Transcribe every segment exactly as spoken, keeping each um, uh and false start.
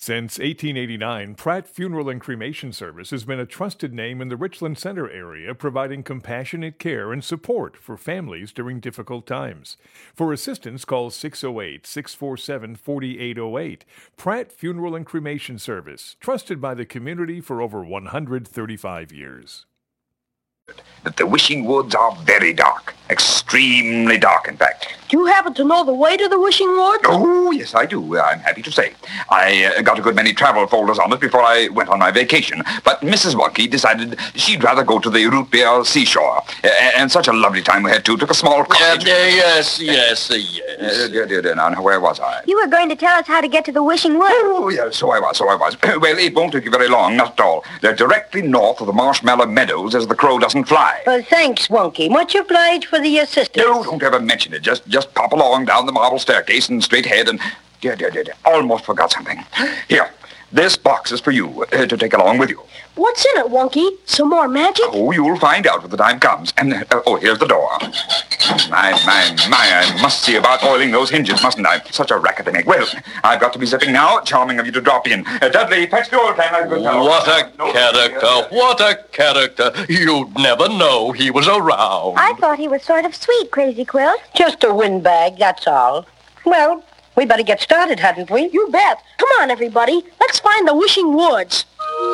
Since eighteen eighty-nine, Pratt Funeral and Cremation Service has been a trusted name in the Richland Center area, providing compassionate care and support for families during difficult times. For assistance, call six oh eight, six four seven, four eight oh eight. Pratt Funeral and Cremation Service, trusted by the community for over one hundred thirty-five years. That the Wishing Woods are very dark. Extremely dark, in fact. Do you happen to know the way to the Wishing Woods? Oh, yes, I do. I'm happy to say. I uh, got a good many travel folders on it before I went on my vacation. But Missus Wonky decided she'd rather go to the root beer seashore. Uh, and such a lovely time we had, too. Took a small cottage. Uh, uh, yes, yes, uh, yes. Uh, dear, dear, dear, now, where was I? You were going to tell us how to get to the Wishing Woods. Oh, yes, so I was, so I was. Well, it won't take you very long, not at all. They're directly north of the Marshmallow Meadows as the crow doesn't fly. Well, thanks, Wonky. Much obliged for the assistance. No, don't ever mention it. Just just pop along down the marble staircase and straight ahead and... Dear, dear, dear, dear. Almost forgot something. Here, this box is for you uh, to take along with you. What's in it, Wonky? Some more magic? Oh, you'll find out when the time comes. And, uh, oh, here's the door. My, my, my, I must see about oiling those hinges, mustn't I? Such a racket to make. Well, I've got to be zipping now. Charming of you to drop in. Uh, Dudley, fetch the oil can. What a no, character. No, what a character. You'd never know he was around. I thought he was sort of sweet, Crazy Quilt. Just a windbag, that's all. Well, we better get started, hadn't we? You bet. Come on, everybody. Let's find the Wishing Woods.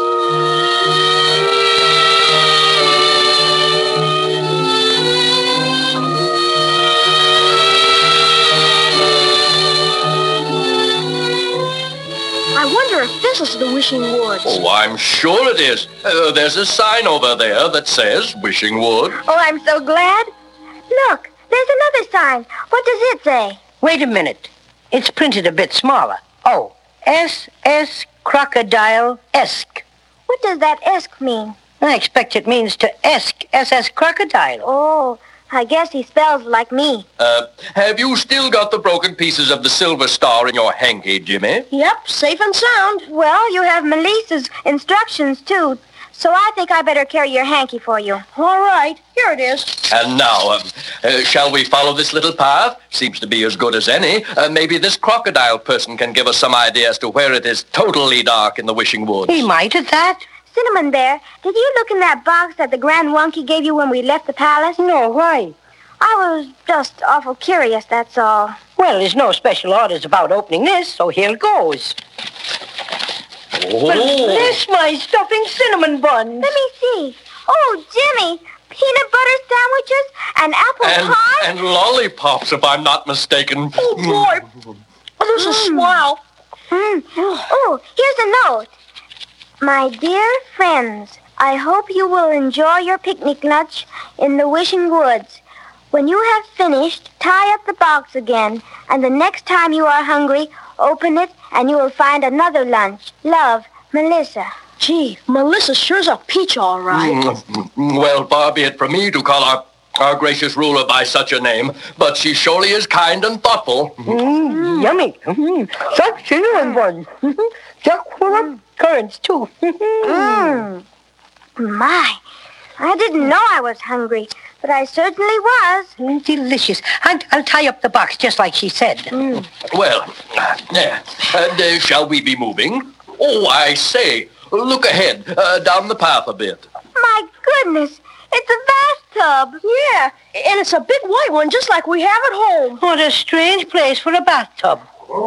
I wonder if this is the Wishing Woods. Oh, I'm sure it is. Uh, there's a sign over there that says Wishing Wood. Oh, I'm so glad. Look, there's another sign. What does it say? Wait a minute. It's printed a bit smaller. Oh, S S Crocodile-esque. What does that esque mean? I expect it means to esque, S S Crocodile. Oh, I guess he spells like me. Uh, have you still got the broken pieces of the Silver Star in your hanky, Jimmy? Yep, safe and sound. Well, you have Melissa's instructions, too. So I think I better carry your hanky for you. All right, here it is. And now, um, uh, shall we follow this little path? Seems to be as good as any. Uh, maybe this crocodile person can give us some idea as to where it is totally dark in the Wishing Woods. He might at that. Cinnamon Bear, did you look in that box that the Grand Wonky gave you when we left the palace? No, why? I was just awful curious, that's all. Well, there's no special orders about opening this, so here goes. Oh. But this my stuffing cinnamon buns. Let me see. Oh, Jimmy, peanut butter sandwiches and apple and, pie? And lollipops, if I'm not mistaken. Oh, boy. Oh, this is swell. Mm. Oh, here's a note. My dear friends, I hope you will enjoy your picnic lunch in the Wishing Woods. When you have finished, tie up the box again, and the next time you are hungry, open it, and you will find another lunch. Love, Melissa. Gee, Melissa sure's a peach, all right. Mm, well, far be it from me to call our, our gracious ruler by such a name, but she surely is kind and thoughtful. Mm, yummy. Mm-hmm. Such cinnamon buns. Just full of currants, too. mm. My, I didn't know I was hungry, but I certainly was. Mm, delicious. And I'll tie up the box just like she said. Mm. Well, uh, and, uh, shall we be moving? Oh, I say, look ahead, uh, down the path a bit. My goodness, it's a bathtub. Yeah, and it's a big white one just like we have at home. What a strange place for a bathtub.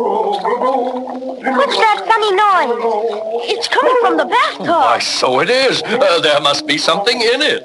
What's that funny noise? It's coming from the bathtub. Why, so it is. Uh, there must be something in it.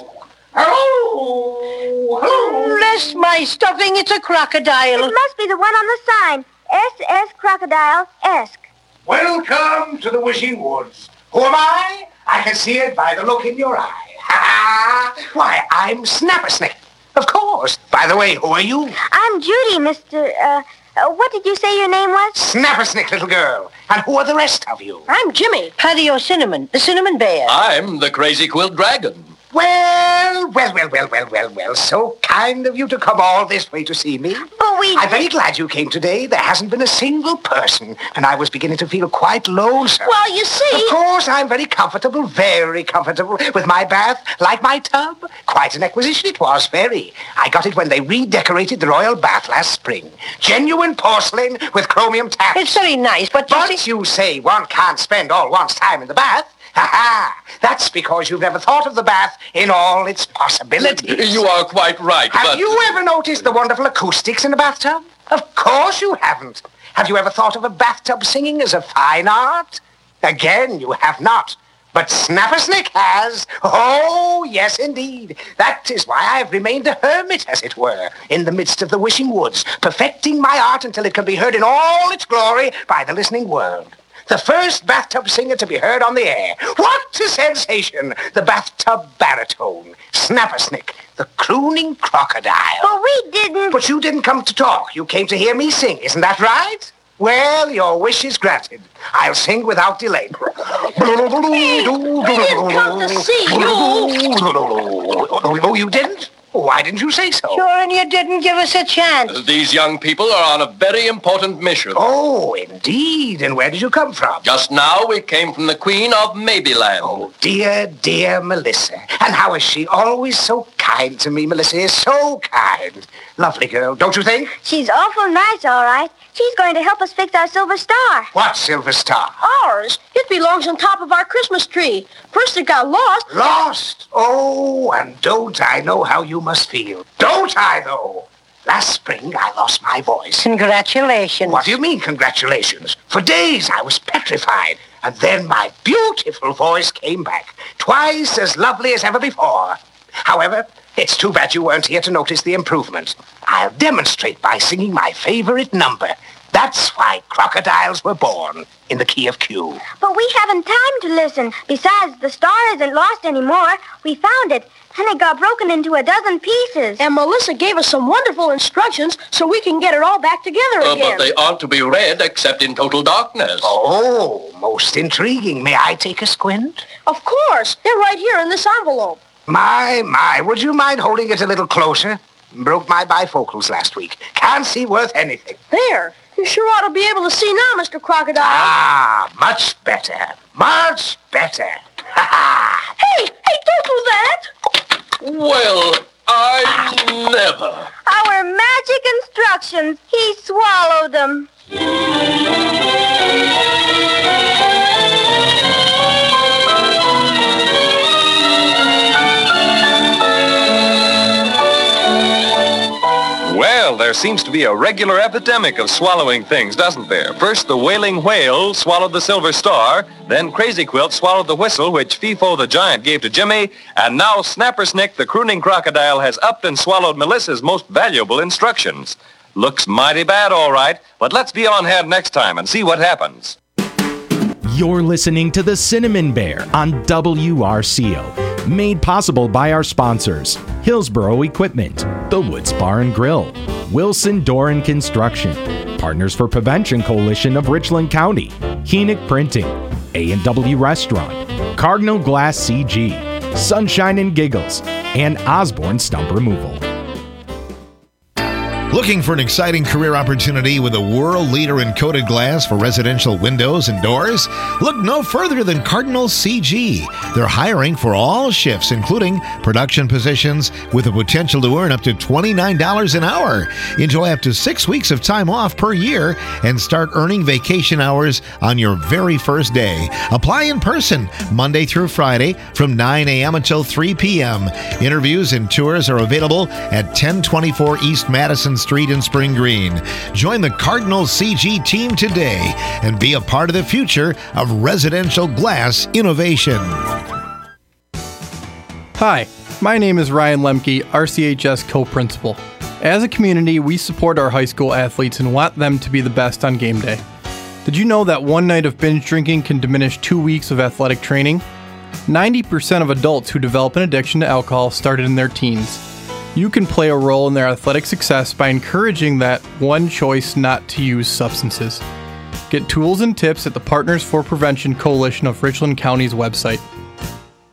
Hello! Hello! Bless my stuffing, it's a crocodile. It must be the one on the sign. S S Crocodile-esque. Welcome to the Wishing Woods. Who am I? I can see it by the look in your eye. Ha! Why, I'm Snappersnick. Of course. By the way, who are you? I'm Judy, Mister, uh... Uh, what did you say your name was? Snappersnick, little girl. And who are the rest of you? I'm Jimmy. Patio Cinnamon, the Cinnamon Bear. I'm the Crazy Quilt Dragon. Well, well, well, well, well, well, well. So kind of you to come all this way to see me. But we... I'm very glad you came today. There hasn't been a single person, and I was beginning to feel quite lonesome. Well, you see... Of course, I'm very comfortable, very comfortable with my bath, like my tub. Quite an acquisition it was, very. I got it when they redecorated the royal bath last spring. Genuine porcelain with chromium taps. It's very nice, but you But see... you say one can't spend all one's time in the bath. Ha-ha! That's because you've never thought of the bath in all its possibilities. You are quite right, Have but... you ever noticed the wonderful acoustics in a bathtub? Of course you haven't. Have you ever thought of a bathtub singing as a fine art? Again, you have not. But Snappersnick has. Oh, yes, indeed. That is why I've remained a hermit, as it were, in the midst of the wishing woods, perfecting my art until it can be heard in all its glory by the listening world. The first bathtub singer to be heard on the air. What a sensation! The bathtub baritone, Snappersnick, the crooning crocodile. But we didn't... But you didn't come to talk. You came to hear me sing, isn't that right? Well, your wish is granted. I'll sing without delay. I didn't come to see you. Oh, you didn't? Why didn't you say so? Sure, and you didn't give us a chance. These young people are on a very important mission. Oh, indeed. And where did you come from? Just now, we came from the Queen of Maybeland. Oh, dear, dear Melissa. And how is she? Always so kind to me, Melissa is so kind. Lovely girl, don't you think? She's awful nice, all right. She's going to help us fix our silver star. What silver star? Ours. It belongs on top of our Christmas tree. First it got lost. Lost? Oh, and don't I know how you must feel. Don't I, though? Last spring, I lost my voice. Congratulations. What do you mean, congratulations? For days, I was petrified. And then my beautiful voice came back. Twice as lovely as ever before. However, it's too bad you weren't here to notice the improvement. I'll demonstrate by singing my favorite number. That's why crocodiles were born, in the key of Q. But we haven't time to listen. Besides, the star isn't lost anymore. We found it, and it got broken into a dozen pieces. And Melissa gave us some wonderful instructions so we can get it all back together Uh, again. but they aren't to be read except in total darkness. Oh, most intriguing. May I take a squint? Of course. They're right here in this envelope. My, my, would you mind holding it a little closer? Broke my bifocals last week. Can't see worth anything. There. You sure ought to be able to see now, Mister Crocodile. Ah, much better. Much better. Ha ha! Hey, hey, don't do that. Well, I never. Our magic instructions. He swallowed them. Well, there seems to be a regular epidemic of swallowing things, doesn't there? First, the wailing whale swallowed the silver star. Then Crazy Quilt swallowed the whistle, which Fifo the giant gave to Jimmy. And now Snappersnick, the crooning crocodile, has upped and swallowed Melissa's most valuable instructions. Looks mighty bad, all right, but let's be on hand next time and see what happens. You're listening to The Cinnamon Bear on W R C O. Made possible by our sponsors, Hillsboro Equipment, The Woods Bar and Grill, Wilson Door and Construction, Partners for Prevention Coalition of Richland County, Henick Printing, A and W Restaurant, Cardinal Glass C G, Sunshine and Giggles, and Osborne Stump Removal. Looking for an exciting career opportunity with a world leader in coated glass for residential windows and doors? Look no further than Cardinal C G. They're hiring for all shifts, including production positions, with the potential to earn up to twenty-nine dollars an hour. Enjoy up to six weeks of time off per year and start earning vacation hours on your very first day. Apply in person Monday through Friday from nine a.m. until three p.m. Interviews and tours are available at ten twenty-four East Madison Street in Spring Green. Join the Cardinal C G team today and be a part of the future of residential glass innovation. Hi, my name is Ryan Lemke, R C H S co-principal. As a community, we support our high school athletes and want them to be the best on game day. Did you know that one night of binge drinking can diminish two weeks of athletic training? ninety percent of adults who develop an addiction to alcohol started in their teens. You can play a role in their athletic success by encouraging that one choice not to use substances. Get tools and tips at the Partners for Prevention Coalition of Richland County's website.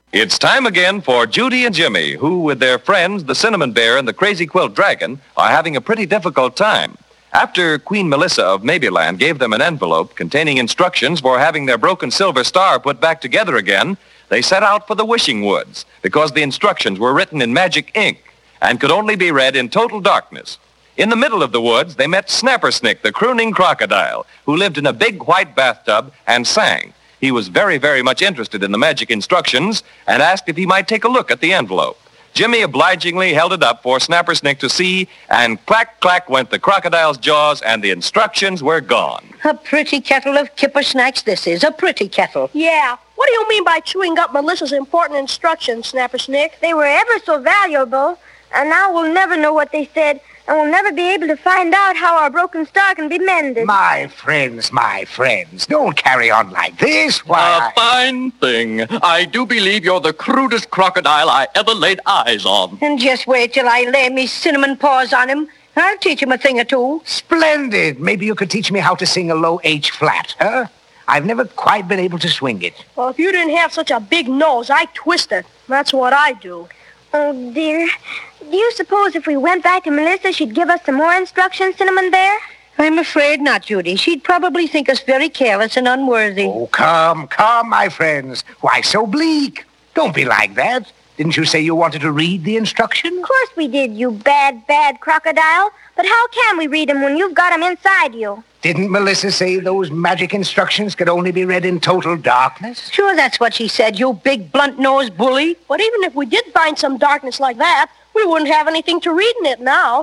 It's time again for Judy and Jimmy, who, with their friends, the Cinnamon Bear and the Crazy Quilt Dragon, are having a pretty difficult time. After Queen Melissa of Maybeland gave them an envelope containing instructions for having their broken silver star put back together again, they set out for the Wishing Woods because the instructions were written in magic ink and could only be read in total darkness. In the middle of the woods, they met Snappersnick, the crooning crocodile, who lived in a big white bathtub and sang. He was very, very much interested in the magic instructions and asked if he might take a look at the envelope. Jimmy obligingly held it up for Snappersnick to see, and clack, clack went the crocodile's jaws, and the instructions were gone. A pretty kettle of kipper snacks this is, a pretty kettle. Yeah. What do you mean by chewing up Melissa's important instructions, Snappersnick? They were ever so valuable, and now we'll never know what they said, and we'll never be able to find out how our broken star can be mended. My friends, my friends, don't carry on like this. Why? A fine thing. I do believe you're the crudest crocodile I ever laid eyes on. And just wait till I lay me cinnamon paws on him. I'll teach him a thing or two. Splendid. Maybe you could teach me how to sing a low H flat, huh? I've never quite been able to swing it. Well, if you didn't have such a big nose, I'd twist it. That's what I do. Oh, dear. Do you suppose if we went back to Melissa, she'd give us some more instructions, Cinnamon Bear? I'm afraid not, Judy. She'd probably think us very careless and unworthy. Oh, come, come, my friends. Why so bleak? Don't be like that. Didn't you say you wanted to read the instructions? Of course we did, you bad, bad crocodile. But how can we read them when you've got them inside you? Didn't Melissa say those magic instructions could only be read in total darkness? Sure, that's what she said, you big blunt-nosed bully. But even if we did find some darkness like that, we wouldn't have anything to read in it now.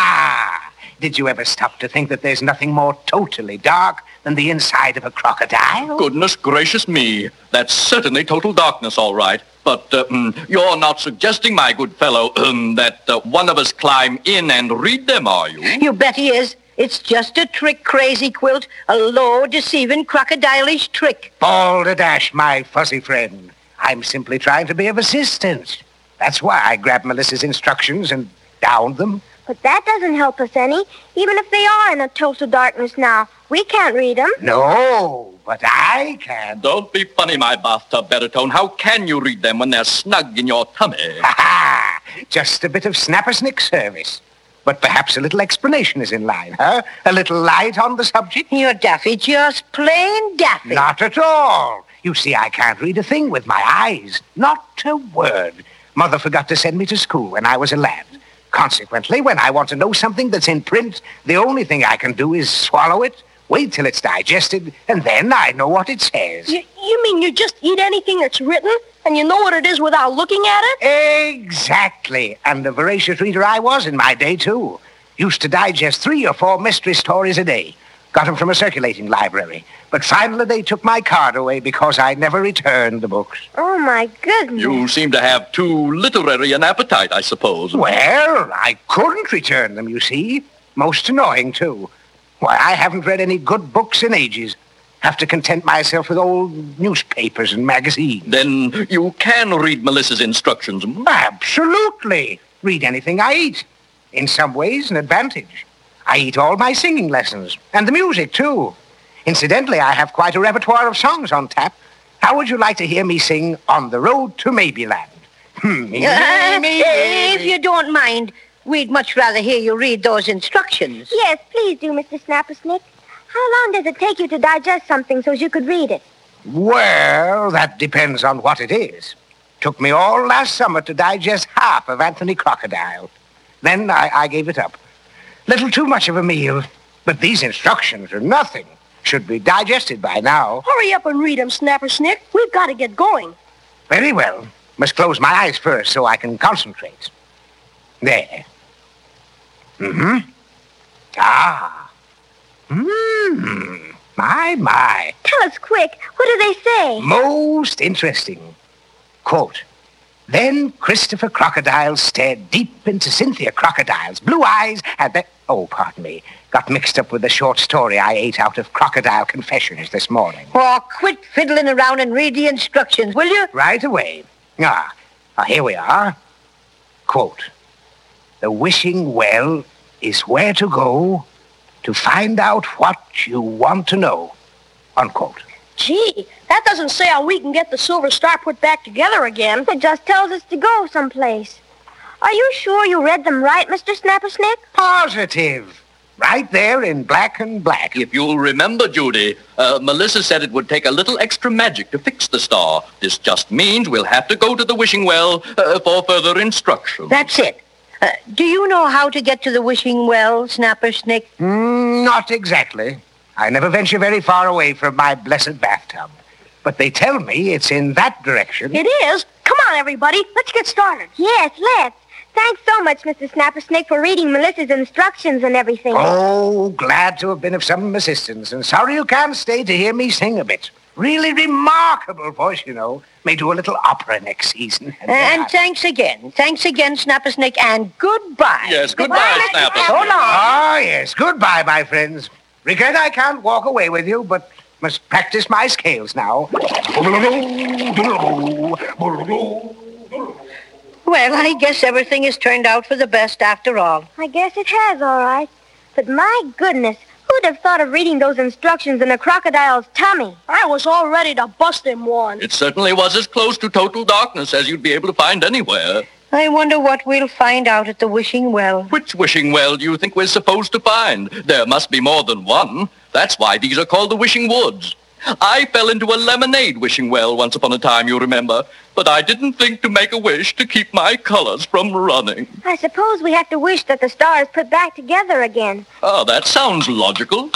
Aha! Did you ever stop to think that there's nothing more totally dark than the inside of a crocodile? Goodness gracious me. That's certainly total darkness, all right. But uh, mm, you're not suggesting, my good fellow, um, that uh, one of us climb in and read them, are you? You bet he is. It's just a trick, Crazy Quilt. A low, deceiving, crocodilish trick. Balderdash, my fuzzy friend. I'm simply trying to be of assistance. That's why I grabbed Melissa's instructions and downed them. But that doesn't help us any. Even if they are in a total darkness now, we can't read them. No, but I can. Don't be funny, my bathtub baritone. How can you read them when they're snug in your tummy? Ha ha! Just a bit of Snappersnick service. But perhaps a little explanation is in line, huh? A little light on the subject? You're daffy, just plain daffy. Not at all. You see, I can't read a thing with my eyes. Not a word. Mother forgot to send me to school when I was a lad. Consequently, when I want to know something that's in print, the only thing I can do is swallow it, wait till it's digested, and then I know what it says. You, you mean you just eat anything that's written, and you know what it is without looking at it? Exactly. And a voracious reader I was in my day, too. Used to digest three or four mystery stories a day. Got them from a circulating library. But finally they took my card away because I never returned the books. Oh, my goodness. You seem to have too literary an appetite, I suppose. Well, I couldn't return them, you see. Most annoying, too. Why, I haven't read any good books in ages. Have to content myself with old newspapers and magazines. Then you can read Melissa's instructions. Absolutely. Read anything I eat. In some ways, an advantage. I eat all my singing lessons, and the music, too. Incidentally, I have quite a repertoire of songs on tap. How would you like to hear me sing On the Road to Maybeland? Hmm. Uh, if you don't mind, we'd much rather hear you read those instructions. Yes, please do, Mister Snappersnick. How long does it take you to digest something so you could read it? Well, that depends on what it is. Took me all last summer to digest half of Anthony Crocodile. Then I, I gave it up. Little too much of a meal, but these instructions are nothing. Should be digested by now. Hurry up and read them, Snappersnick. We've got to get going. Very well. Must close my eyes first so I can concentrate. There. Mm-hmm. Ah. Mmm. My, my. Tell us quick. What do they say? Most interesting. Quote. Then Christopher Crocodile stared deep into Cynthia Crocodile's blue eyes and then... Oh, pardon me. Got mixed up with the short story I ate out of Crocodile Confessions this morning. Oh, quit fiddling around and read the instructions, will you? Right away. Ah, ah here we are. Quote. The wishing well is where to go to find out what you want to know. Unquote. Gee, that doesn't say how we can get the Silver Star put back together again. It just tells us to go someplace. Are you sure you read them right, Mister Snappersnick? Positive. Right there in black and black. If you'll remember, Judy, uh, Melissa said it would take a little extra magic to fix the star. This just means we'll have to go to the wishing well uh, for further instructions. That's it. Uh, do you know how to get to the wishing well, Snappersnick? Mm, not exactly. I never venture very far away from my blessed bathtub. But they tell me it's in that direction. It is? Come on, everybody. Let's get started. Yes, let's. Thanks so much, Mister Snappersnick, for reading Melissa's instructions and everything. Oh, glad to have been of some assistance, and sorry you can't stay to hear me sing a bit. Really remarkable voice, you know. May do a little opera next season. And, and thanks again. Thanks again, Snappersnick, and goodbye. Yes, goodbye, Snapper. So long. Ah, yes, goodbye, my friends. Regret I can't walk away with you, but must practice my scales now. Well, I guess everything has turned out for the best after all. I guess it has, all right. But my goodness, who'd have thought of reading those instructions in a crocodile's tummy? I was all ready to bust him one. It certainly was as close to total darkness as you'd be able to find anywhere. I wonder what we'll find out at the wishing well. Which wishing well do you think we're supposed to find? There must be more than one. That's why these are called the Wishing Woods. I fell into a lemonade wishing well once upon a time, you remember. But I didn't think to make a wish to keep my colors from running. I suppose we have to wish that the star is put back together again. Oh, that sounds logical.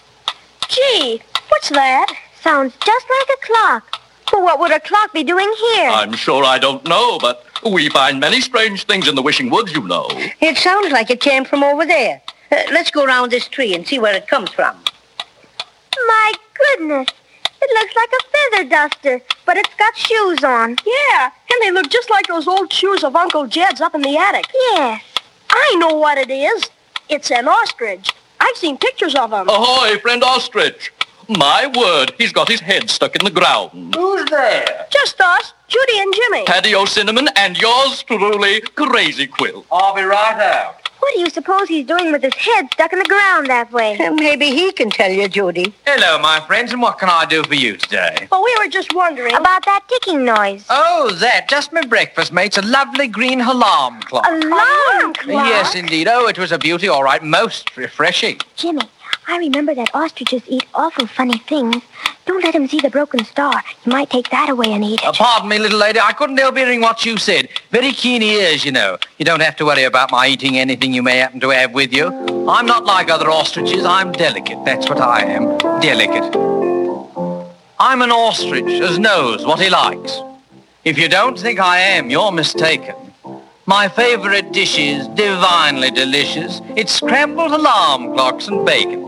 Gee, what's that? Sounds just like a clock. But what would a clock be doing here? I'm sure I don't know, but we find many strange things in the Wishing Woods, you know. It sounds like it came from over there. Uh, let's go around this tree and see where it comes from. My goodness. It looks like a feather duster, but it's got shoes on. Yeah, and they look just like those old shoes of Uncle Jed's up in the attic. Yes. I know what it is. It's an ostrich. I've seen pictures of him. Ahoy, friend ostrich. My word, he's got his head stuck in the ground. Who's there? Just us, Judy and Jimmy. Paddy O'Cinnamon and yours truly, Crazy Quill. I'll be right out. What do you suppose he's doing with his head stuck in the ground that way? Maybe he can tell you, Judy. Hello, my friends, and what can I do for you today? Well, we were just wondering. About that ticking noise. Oh, that. Just my breakfast, mates. A lovely green alarm clock. Alarm clock? Yes, indeed. Oh, it was a beauty, all right. Most refreshing. Jimmy, I remember that ostriches eat awful funny things. Don't let him see the broken star. He might take that away and eat it. Uh, pardon me, little lady. I couldn't help hearing what you said. Very keen ears, you know. You don't have to worry about my eating anything you may happen to have with you. I'm not like other ostriches. I'm delicate. That's what I am. Delicate. I'm an ostrich as knows what he likes. If you don't think I am, you're mistaken. My favorite dish is divinely delicious. It's scrambled alarm clocks and bacon.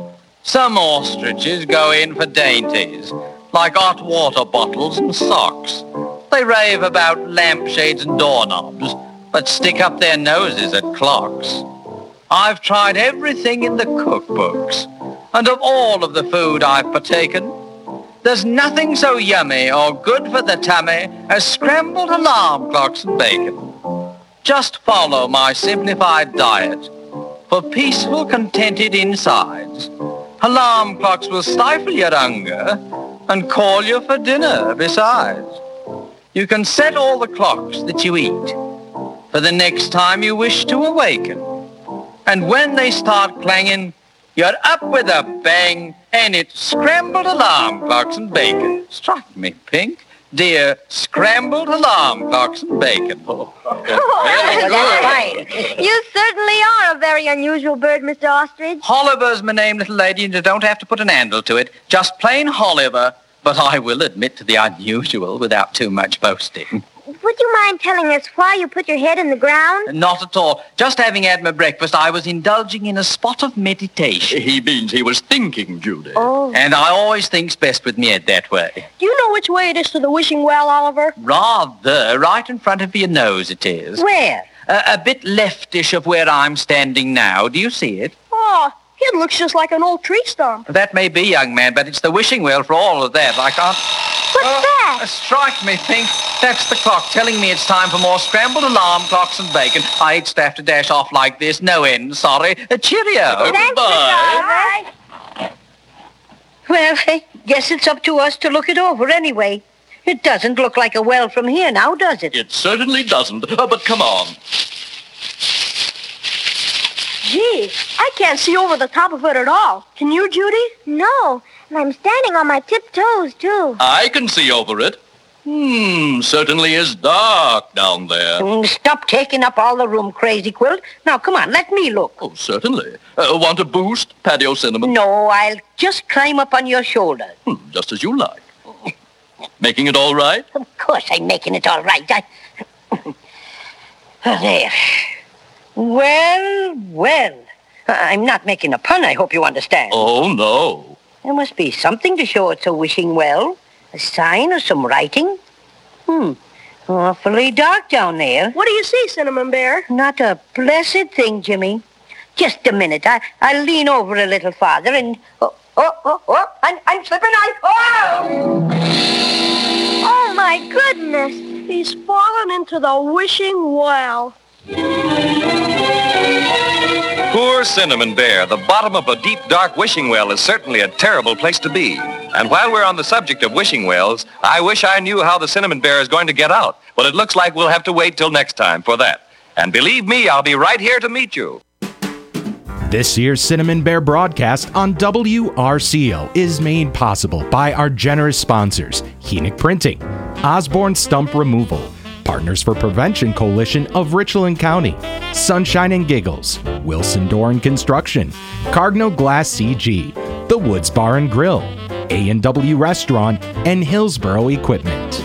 Some ostriches go in for dainties, like hot water bottles and socks. They rave about lampshades and doorknobs, but stick up their noses at clocks. I've tried everything in the cookbooks, and of all of the food I've partaken, there's nothing so yummy or good for the tummy as scrambled alarm clocks and bacon. Just follow my simplified diet for peaceful, contented insides. Alarm clocks will stifle your hunger and call you for dinner besides. You can set all the clocks that you eat for the next time you wish to awaken. And when they start clanging, you're up with a bang, and it's scrambled alarm clocks and bacon. Strike me pink. Dear scrambled alarm clocks and bacon. Oh, oh, that's fine. You certainly are a very unusual bird, Mister Ostrich. Holliver's my name, little lady, and you don't have to put an handle to it. Just plain Holliver. But I will admit to the unusual without too much boasting. Would you mind telling us why you put your head in the ground? Not at all. Just having had my breakfast, I was indulging in a spot of meditation. He means he was thinking, Judy. Oh. And I always think's best with me head that way. Do you know which way it is to the wishing well, Oliver? Rather. Right in front of your nose it is. Where? Uh, a bit leftish of where I'm standing now. Do you see it? Oh, it looks just like an old tree stump. That may be, young man, but it's the wishing well for all of that. I can't... What's oh, that? Uh, strike me, Pink. That's the clock telling me it's time for more scrambled alarm clocks and bacon. I hate to have to dash off like this. No end, sorry. Uh, cheerio. Thanks, Goodbye. Mister Oliver. Well, guess it's up to us to look it over anyway. It doesn't look like a well from here now, does it? It certainly doesn't. Uh, but come on. Gee, I can't see over the top of it at all. Can you, Judy? No, and I'm standing on my tiptoes, too. I can see over it. Hmm, certainly is dark down there. Mm, Stop taking up all the room, Crazy Quilt. Now, come on, let me look. Oh, certainly. Uh, want a boost, Patio Cinnamon? No, I'll just climb up on your shoulder. Hmm, just as you like. Making it all right? Of course I'm making it all right. I... There. Well, well. I'm not making a pun, I hope you understand. Oh, no. There must be something to show it's a wishing well. A sign or some writing? Hmm. Awfully dark down there. What do you see, Cinnamon Bear? Not a blessed thing, Jimmy. Just a minute. I, I'll lean over a little farther and... Oh, oh, oh, oh. I'm, I'm slipping. I... Oh! Oh, my goodness. He's fallen into the wishing well. Poor Cinnamon Bear. The bottom of a deep, dark wishing well is certainly a terrible place to be. And while we're on the subject of wishing wells, I wish I knew how the Cinnamon Bear is going to get out. But it looks like we'll have to wait till next time for that. And believe me, I'll be right here to meet you. This year's Cinnamon Bear broadcast on W R C O is made possible by our generous sponsors, Henick Printing, Osborne Stump Removal, Partners for Prevention Coalition of Richland County, Sunshine and Giggles, Wilson Door and Construction, Cardinal Glass C G, The Woods Bar and Grill, A and W Restaurant, and Hillsboro Equipment.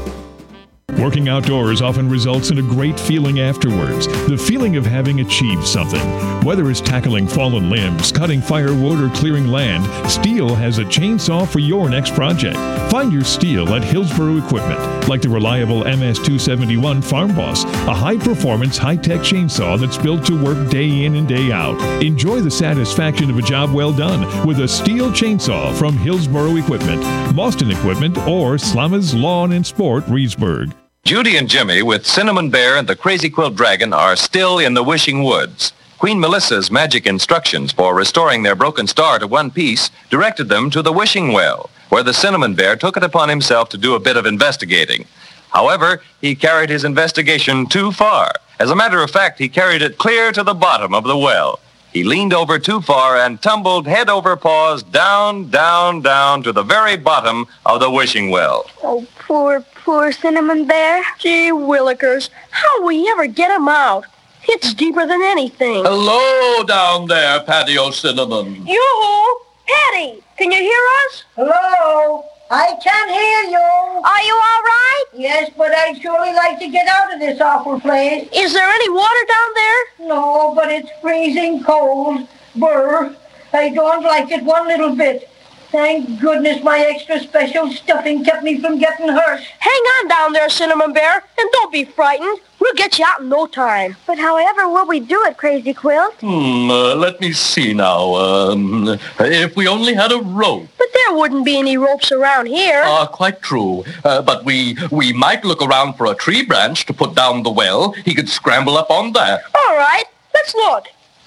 Working outdoors often results in a great feeling afterwards, the feeling of having achieved something. Whether it's tackling fallen limbs, cutting firewood, or clearing land, Stihl has a chainsaw for your next project. Find your Stihl at Hillsboro Equipment, like the reliable M S two seventy-one Farm Boss, a high-performance, high-tech chainsaw that's built to work day in and day out. Enjoy the satisfaction of a job well done with a Stihl chainsaw from Hillsboro Equipment, Boston Equipment, or Slama's Lawn and Sport, Reedsburg. Judy and Jimmy with Cinnamon Bear and the Crazy Quilt Dragon are still in the Wishing Woods. Queen Melissa's magic instructions for restoring their broken star to one piece directed them to the Wishing Well, where the Cinnamon Bear took it upon himself to do a bit of investigating. However, he carried his investigation too far. As a matter of fact, he carried it clear to the bottom of the well. He leaned over too far and tumbled head over paws down, down, down to the very bottom of the wishing well. Oh, poor, poor Cinnamon Bear. Gee willikers, how'll we ever get him out? It's deeper than anything. Hello down there, Patio Cinnamon. Yoo-hoo! Patty, can you hear us? Hello? I can't hear you. Are you all right? Yes, but I'd surely like to get out of this awful place. Is there any water down there? No, but it's freezing cold. Brr. I don't like it one little bit. Thank goodness my extra special stuffing kept me from getting hurt. Hang on down there, Cinnamon Bear, and don't be frightened. We'll get you out in no time. But however will we do it, Crazy Quilt? Hmm, uh, let me see now. Um, if we only had a rope. But there wouldn't be any ropes around here. Ah, uh, quite true. Uh, but we we might look around for a tree branch to put down the well. He could scramble up on that. All right, let's look.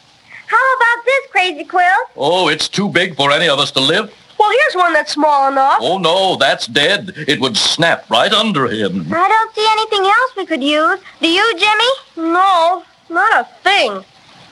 How about this, Crazy Quilt? Oh, it's too big for any of us to lift. Well, here's one that's small enough. Oh, no, that's dead. It would snap right under him. I don't see anything else we could use. Do you, Jimmy? No, not a thing.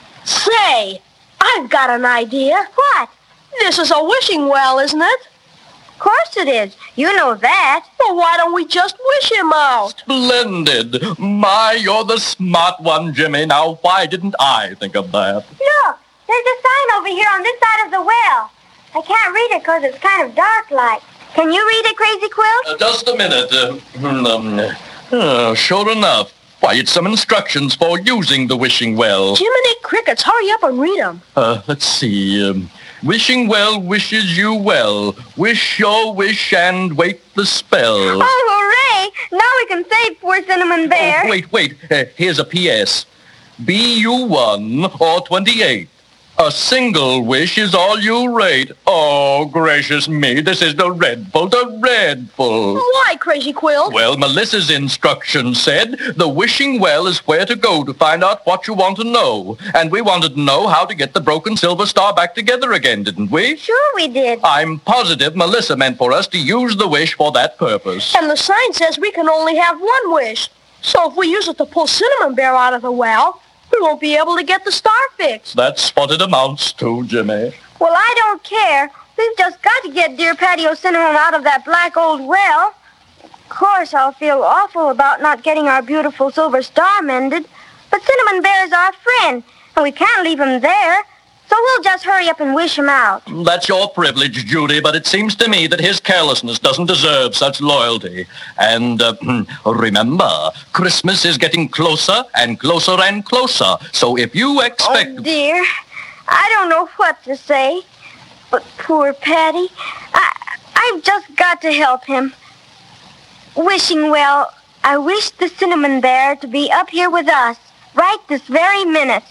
Say, I've got an idea. What? This is a wishing well, isn't it? Of course it is. You know that. Well, why don't we just wish him out? Splendid. My, you're the smart one, Jimmy. Now, why didn't I think of that? Look, there's a sign over here on this side of the well. I can't read it because it's kind of dark-like. Can you read it, Crazy Quilt? Uh, just a minute. Uh, um, uh, sure enough. Why, it's some instructions for using the wishing well. Jiminy Crickets, hurry up and read them. Uh, let's see. Um, wishing well wishes you well. Wish your wish and wait the spell. Oh, hooray! Now we can save poor Cinnamon Bear. Oh, wait, wait. Uh, here's a P S. Be you one or twenty-eight. A single wish is all you rate. Oh, gracious me, this is dreadful, dreadful. Why, Crazy Quilt? Well, Melissa's instructions said the wishing well is where to go to find out what you want to know. And we wanted to know how to get the broken silver star back together again, didn't we? Sure we did. I'm positive Melissa meant for us to use the wish for that purpose. And the sign says we can only have one wish. So if we use it to pull Cinnamon Bear out of the well, we won't be able to get the star fixed. That's what it amounts to, Jimmy. Well, I don't care. We've just got to get dear Patio Cinnamon out of that black old well. Of course, I'll feel awful about not getting our beautiful silver star mended. But Cinnamon Bear's our friend, and we can't leave him there. So we'll just hurry up and wish him out. That's your privilege, Judy, but it seems to me that his carelessness doesn't deserve such loyalty. And uh, remember, Christmas is getting closer and closer and closer. So if you expect... Oh, dear. I don't know what to say. But poor Patty, I, I've just got to help him. Wishing well, I wish the Cinnamon Bear to be up here with us right this very minute.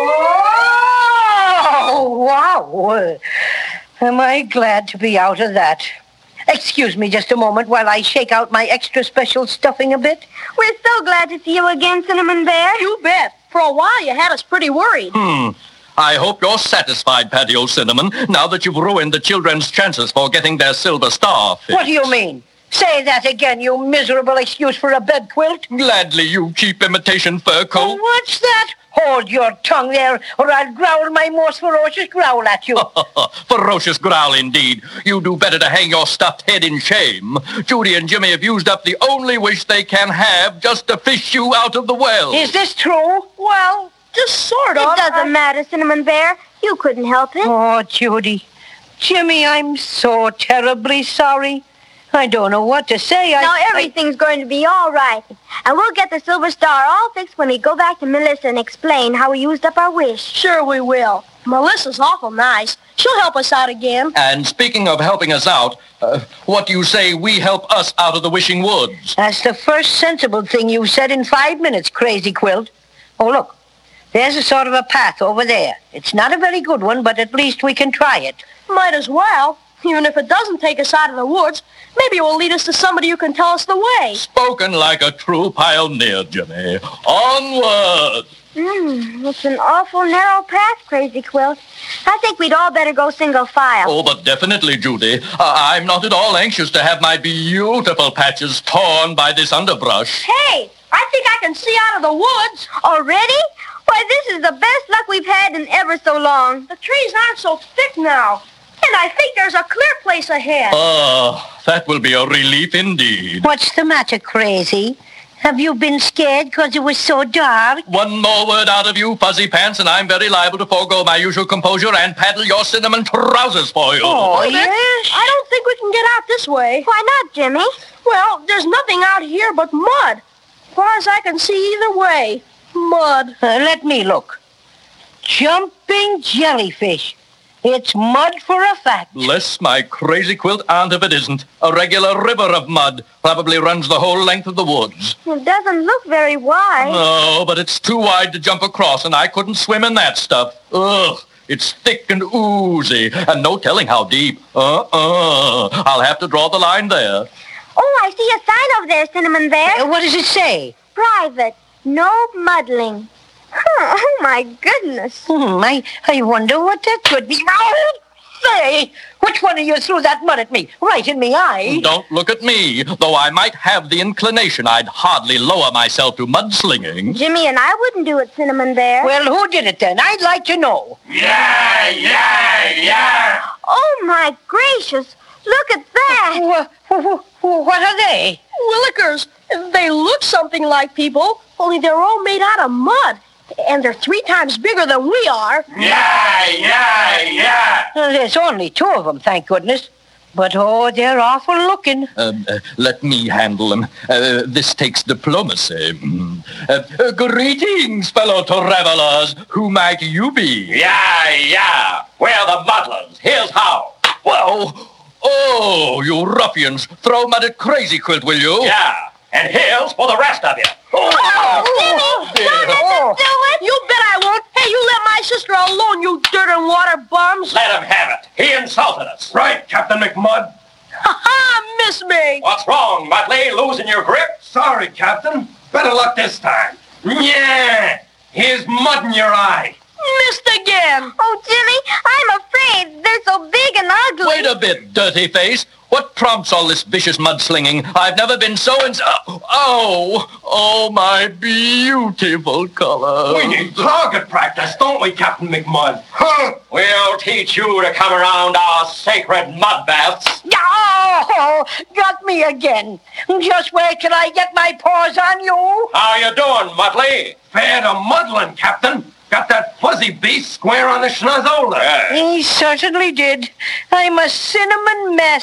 Oh, wow. Am I glad to be out of that. Excuse me just a moment while I shake out my extra special stuffing a bit. We're so glad to see you again, Cinnamon Bear. You bet. For a while, you had us pretty worried. Hmm. I hope you're satisfied, Patio Cinnamon, now that you've ruined the children's chances for getting their silver star fixed. What do you mean? Say that again, you miserable excuse for a bed quilt. Gladly, you cheap imitation fur coat. Oh, what's that? Hold your tongue there, or I'll growl my most ferocious growl at you. Ferocious growl, indeed. You do better to hang your stuffed head in shame. Judy and Jimmy have used up the only wish they can have just to fish you out of the well. Is this true? Well, just sort of. It doesn't matter, Cinnamon Bear. You couldn't help it. Oh, Judy. Jimmy, I'm so terribly sorry. I don't know what to say. I, now everything's I... going to be all right. And we'll get the silver star all fixed when we go back to Melissa and explain how we used up our wish. Sure we will. Melissa's awful nice. She'll help us out again. And speaking of helping us out, uh, what do you say we help us out of the Wishing Woods? That's the first sensible thing you've said in five minutes, Crazy Quilt. Oh, look. There's a sort of a path over there. It's not a very good one, but at least we can try it. Might as well. Even if it doesn't take us out of the woods, maybe it will lead us to somebody who can tell us the way. Spoken like a true pioneer, Jimmy. Onward! Hmm, it's an awful narrow path, Crazy Quilt. I think we'd all better go single file. Oh, but definitely, Judy. Uh, I'm not at all anxious to have my beautiful patches torn by this underbrush. Hey, I think I can see out of the woods. Already? Why, this is the best luck we've had in ever so long. The trees aren't so thick now. And I think there's a clear place ahead. Ah, that will be a relief indeed. What's the matter, Crazy? Have you been scared because it was so dark? One more word out of you, Fuzzy Pants, and I'm very liable to forego my usual composure and paddle your cinnamon trousers for you. Oh, yes? I don't think we can get out this way. Why not, Jimmy? Well, there's nothing out here but mud. As far as I can see either way, mud. Uh, let me look. Jumping jellyfish. It's mud for a fact. Bless my Crazy Quilt aunt if it isn't. A regular river of mud. Probably runs the whole length of the woods. It doesn't look very wide. No, but it's too wide to jump across, and I couldn't swim in that stuff. Ugh. It's thick and oozy, and no telling how deep. Uh-uh. I'll have to draw the line there. Oh, I see a sign over there, Cinnamon Bear. Uh, what does it say? Private. No muddling. Huh, oh, my goodness. Hmm, I, I wonder what that could be. Oh, say, which one of you threw that mud at me? Right in the eye. Don't look at me. Though I might have the inclination, I'd hardly lower myself to mudslinging. Jimmy and I wouldn't do it, Cinnamon Bear. Well, who did it then? I'd like to know. Yeah, yeah, yeah. Oh, my gracious. Look at that. Uh, what are they? Willikers. They look something like people, only they're all made out of mud. And they're three times bigger than we are. Yeah, yeah, yeah. Well, there's only two of them, thank goodness. But, oh, they're awful looking. Uh, uh, let me handle them. Uh, this takes diplomacy. Uh, uh, greetings, fellow travelers. Who might you be? Yeah, yeah. We're the muddlers. Here's how. Whoa. Oh, you ruffians. Throw mud at Crazy Quilt, will you? Yeah. And here's for the rest of you. Oh, Jimmy! Don't let us do it! You bet I won't. Hey, you let my sister alone, you dirt and water bums. Let him have it. He insulted us. Right, Captain McMud. Ha-ha, miss me. What's wrong, Mudley? Losing your grip? Sorry, Captain. Better luck this time. Yeah, here's mud in your eye. Missed again. Oh, Jimmy, I'm afraid. They're so big and ugly. Wait a bit, dirty face. What prompts all this vicious mudslinging? I've never been so ins... Oh, oh, my beautiful color. We need target practice, don't we, Captain McMud? Huh? We'll teach you to come around our sacred mud baths. Oh, got me again. Just where can I get my paws on you? How you doing, Mudley? Fair to muddling, Captain. Got that fuzzy beast square on the schnozola. Yeah. He certainly did. I'm a cinnamon mess.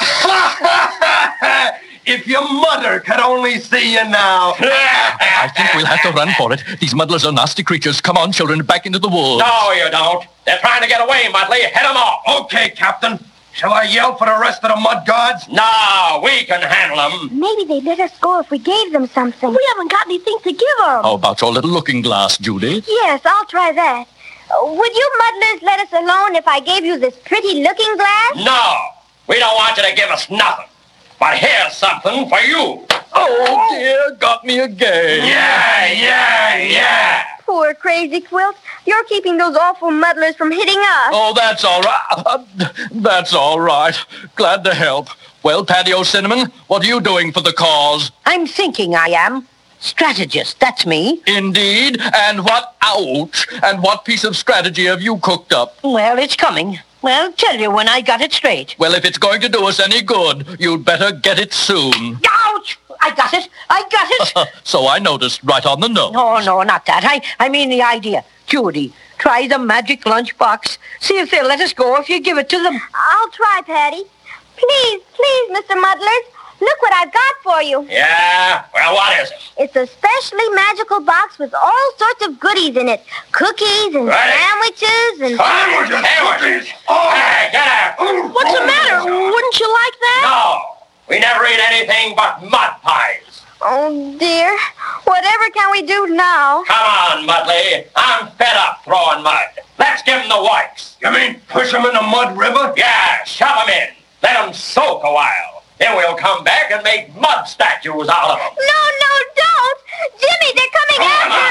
If your mother could only see you now. I think we'll have to run for it. These muddlers are nasty creatures. Come on, children, back into the woods. No, you don't. They're trying to get away, Mudley. Head them off. Okay, Captain. Shall I yell for the rest of the mud guards? No, we can handle them. Maybe they'd let us go if we gave them something. We haven't got anything to give them. How about your little looking glass, Judy? Yes, I'll try that. Uh, would you muddlers let us alone if I gave you this pretty looking glass? No, we don't want you to give us nothing. But here's something for you. Oh, dear, got me again. Yeah, yeah, yeah. Poor Crazy Quilt. You're keeping those awful muddlers from hitting us. Oh, that's all right. That's all right. Glad to help. Well, Paddy O'Cinnamon, what are you doing for the cause? I'm thinking I am. Strategist, that's me. Indeed. And what, ouch, and what piece of strategy have you cooked up? Well, it's coming. Well, tell you when I got it straight. Well, if it's going to do us any good, you'd better get it soon. Ouch! I got it. I got it. So I noticed right on the nose. No, no, not that. I, I mean the idea. Judy, try the magic lunchbox. See if they'll let us go if you give it to them. I'll try, Patty. Please, please, Mister Muddlers. Look what I've got for you. Yeah? Well, what is it? It's a specially magical box with all sorts of goodies in it. Cookies and Right. sandwiches and... Sandwiches, Sandwiches. Hey, get out. What's the matter? Wouldn't you like that? No, we never eat anything but mud pies. Oh, dear. Whatever can we do now? Come on, Mudley. I'm fed up throwing mud. Let's give them the wipes. You mean push them in the mud river? Yeah, shove them in. Let them soak a while. Then we'll come back and make mud statues out of them. No, no, don't! Jimmy, they're coming after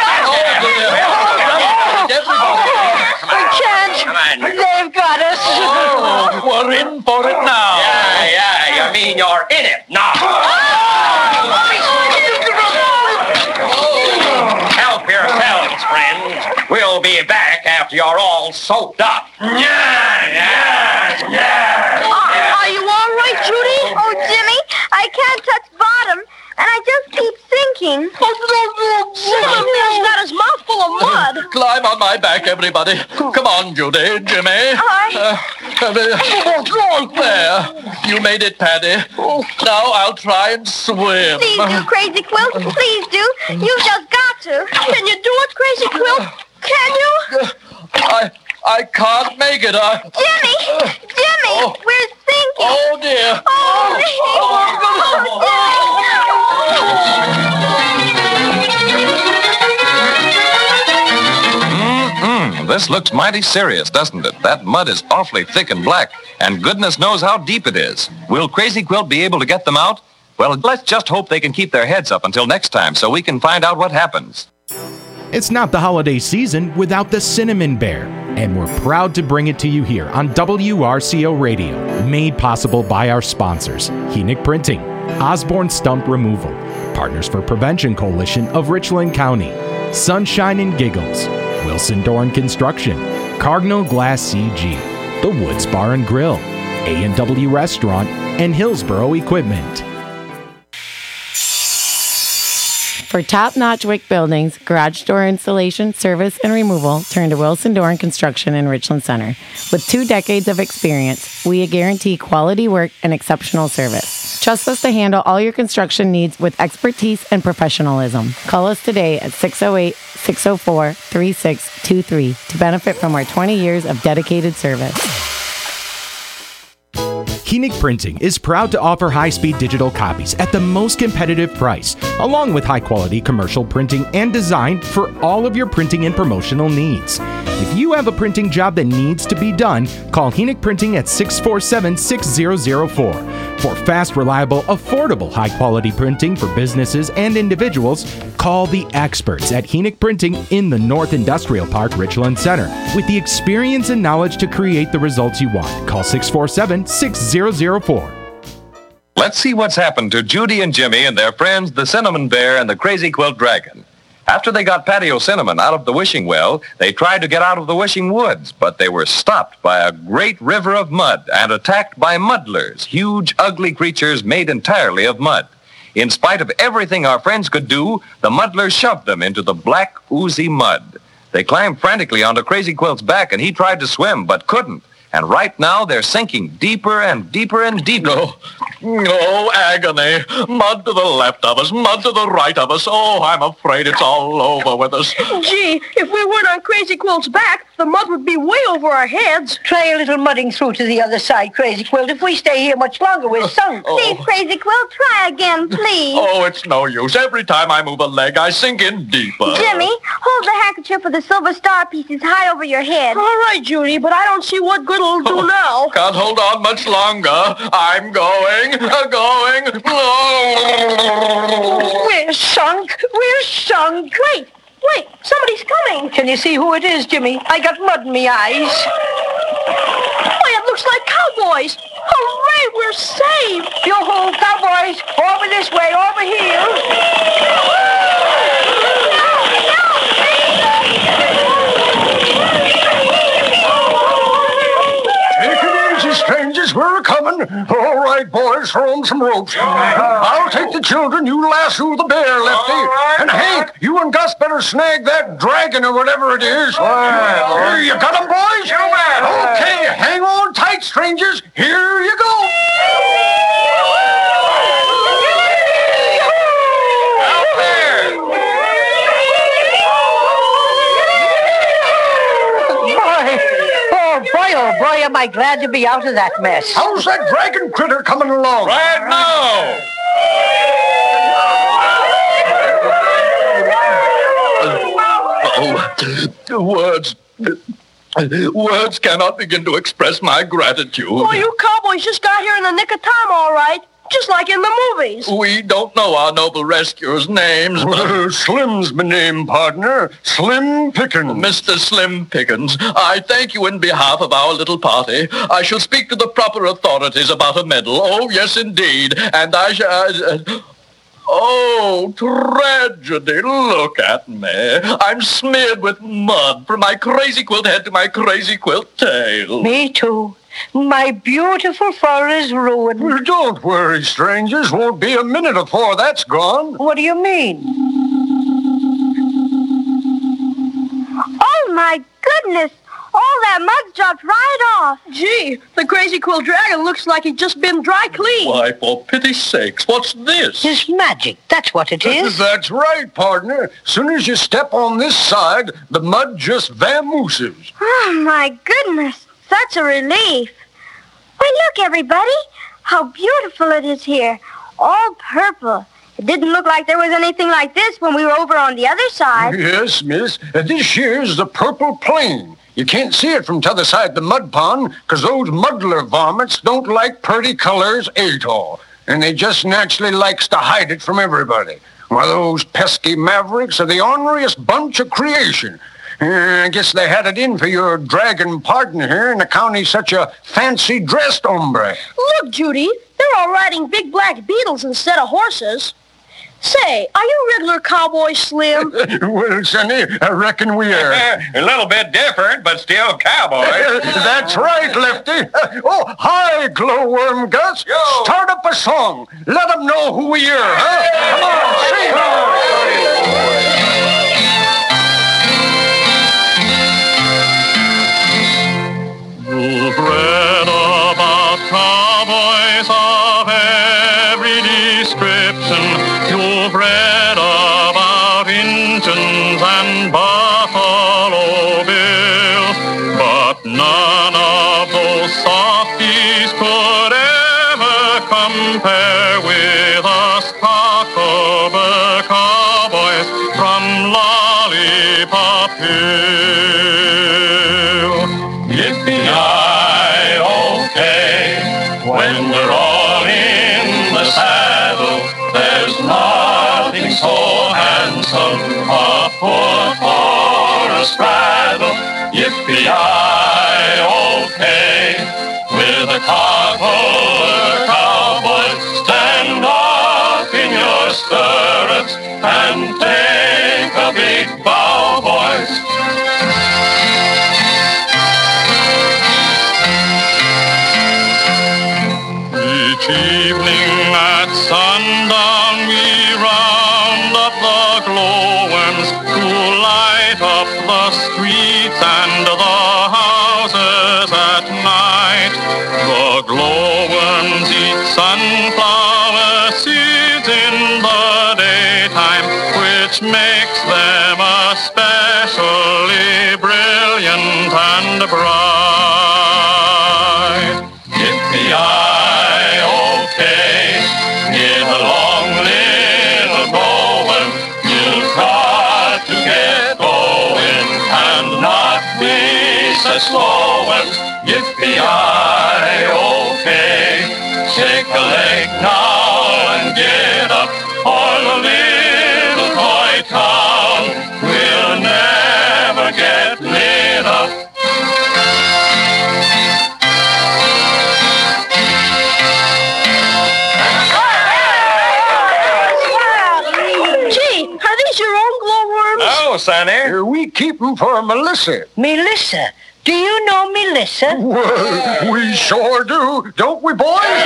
us! We can't. Come on. They've got us. Oh, we're in for it now. Yeah, yeah, you mean you're in it now. Help yourselves, friends. We'll be back after you're all soaked up. Yeah, yeah, yeah. Are, are you all right, Judy? Oh, Jimmy, I can't touch bottom, and I just keep sinking. Cinnamon Bear's got his mouth full of mud. Climb on my back, everybody. Come on, Judy, Jimmy. Uh, uh, there. You made it, Paddy. Now I'll try and swim. Please do, Crazy Quilt. Please do. You just got to. Can you do it, Crazy Quilt? Can you? I I can't make it. I... Jimmy! Jimmy! Oh. We're sinking! Oh, dear. Oh, Mm-mm. This looks mighty serious, doesn't it? That mud is awfully thick and black, and goodness knows how deep it is. Will Crazy Quilt be able to get them out? Well, let's just hope they can keep their heads up until next time so we can find out what happens. It's not the holiday season without the Cinnamon Bear, and we're proud to bring it to you here on W R C O Radio, made possible by our sponsors, Henick Printing, Osborne Stump Removal, Partners for Prevention Coalition of Richland County, Sunshine and Giggles, Wilson Dorn Construction, Cardinal Glass C G, The Woods Bar and Grill, A and W Restaurant, and Hillsboro Equipment. For top-notch wick buildings, garage door installation, service, and removal, turn to Wilson Dorn Construction in Richland Center. With two decades of experience, we guarantee quality work and exceptional service. Trust us to handle all your construction needs with expertise and professionalism. Call us today at six oh eight, six oh four, three six two three to benefit from our twenty years of dedicated service. Henick Printing is proud to offer high-speed digital copies at the most competitive price, along with high-quality commercial printing and design for all of your printing and promotional needs. If you have a printing job that needs to be done, call Henick Printing at six four seven, six zero zero four. For fast, reliable, affordable, high-quality printing for businesses and individuals, call the experts at Henick Printing in the North Industrial Park, Richland Center. With the experience and knowledge to create the results you want, call six four seven, six zero zero four. Let's see what's happened to Judy and Jimmy and their friends, the Cinnamon Bear and the Crazy Quilt Dragon. After they got Patio Cinnamon out of the wishing well, they tried to get out of the wishing woods, but they were stopped by a great river of mud and attacked by muddlers, huge, ugly creatures made entirely of mud. In spite of everything our friends could do, the muddlers shoved them into the black, oozy mud. They climbed frantically onto Crazy Quilt's back, and he tried to swim, but couldn't. And right now, they're sinking deeper and deeper and deeper. No, no, agony. Mud to the left of us, mud to the right of us. Oh, I'm afraid it's all over with us. Gee, if we weren't on Crazy Quilt's back, the mud would be way over our heads. Try a little mudding through to the other side, Crazy Quilt. If we stay here much longer, we're sunk. Oh. Please, Crazy Quilt, try again, please. Oh, it's no use. Every time I move a leg, I sink in deeper. Jimmy, hold the handkerchief with the silver star pieces high over your head. All right, Judy, but I don't see what good it'll do now. Can't hold on much longer. I'm going, going. We're sunk. We're sunk. Wait, wait, somebody's coming. Can you see who it is, Jimmy? I got mud in my eyes. Why, it looks like cowboys. Hooray, we're saved. Yo-ho, cowboys. Over this way, over here. Strangers, we're coming. All right, boys, throw them some ropes. I'll take the children. You lasso the bear, Lefty. Right, and Hank, you and Gus better snag that dragon or whatever it is. Right, Here, you got them, boys? You bet. Okay, hang on tight, strangers. Here you go. Out there. Boy, oh boy, am I glad to be out of that mess. How's that dragon critter coming along? Right now! Oh, words, words cannot begin to express my gratitude. Oh, you cowboys just got here in the nick of time, all right. Just like in the movies. We don't know our noble rescuers' names. Well, Slim's my name, partner. Slim Pickens. Mister Slim Pickens, I thank you in behalf of our little party. I shall speak to the proper authorities about a medal. Oh, yes, indeed. And I shall... Uh, oh, tragedy. Look at me. I'm smeared with mud from my Crazy Quilt head to my Crazy Quilt tail. Me too. My beautiful fur is ruined. Well, don't worry, strangers. Won't be a minute before that's gone. What do you mean? Oh, my goodness. All that mud's dropped right off. Gee, the Crazy Quilt Dragon looks like he'd just been dry cleaned. Why, for pity's sakes, what's this? It's magic. That's what it is. That's right, partner. Soon as you step on this side, the mud just vamooses. Oh, my goodness. Such a relief. Why, look, everybody. How beautiful it is here. All purple. It didn't look like there was anything like this when we were over on the other side. Yes, miss. Uh, this here's the Purple Plain. You can't see it from t'other side the mud pond, 'cause those muddler varmints don't like pretty colors at all. And they just naturally likes to hide it from everybody. Why, those pesky mavericks are the orneriest bunch of creation. Uh, I guess they had it in for your dragon partner here in accounting such a fancy-dressed hombre. Look, Judy, they're all riding big black beetles instead of horses. Say, are you regular cowboy Slim? Well, Sonny, I reckon we are. A little bit different, but still cowboys. That's right, Lefty. Oh, hi, Glowworm Gus. Yo. Start up a song. Let them know who we are, huh? Come on, sing. You've read about cowboys of every description. You've read about Injuns and Buffalo Bill, but none of those softies could ever Hark over, cowboys, stand up in your stirrups and take a big bow, boys. Each evening at sundown we round up the glowworms to light up the streets and the houses at night. The glowworms eat sunflower seeds in the daytime, which makes them especially brilliant and bright. Yippee-yi-okay, near the long little glowworm, you've got to get going and not be so slow. Yippee-yi-okay, take a leg now and get up, or the little toy town will never get lit up. Gee, are these your own glowworms? Oh, Sonny. We keep 'em for Melissa. Melissa? Do you know Melissa? Well, we sure do, don't we, boys?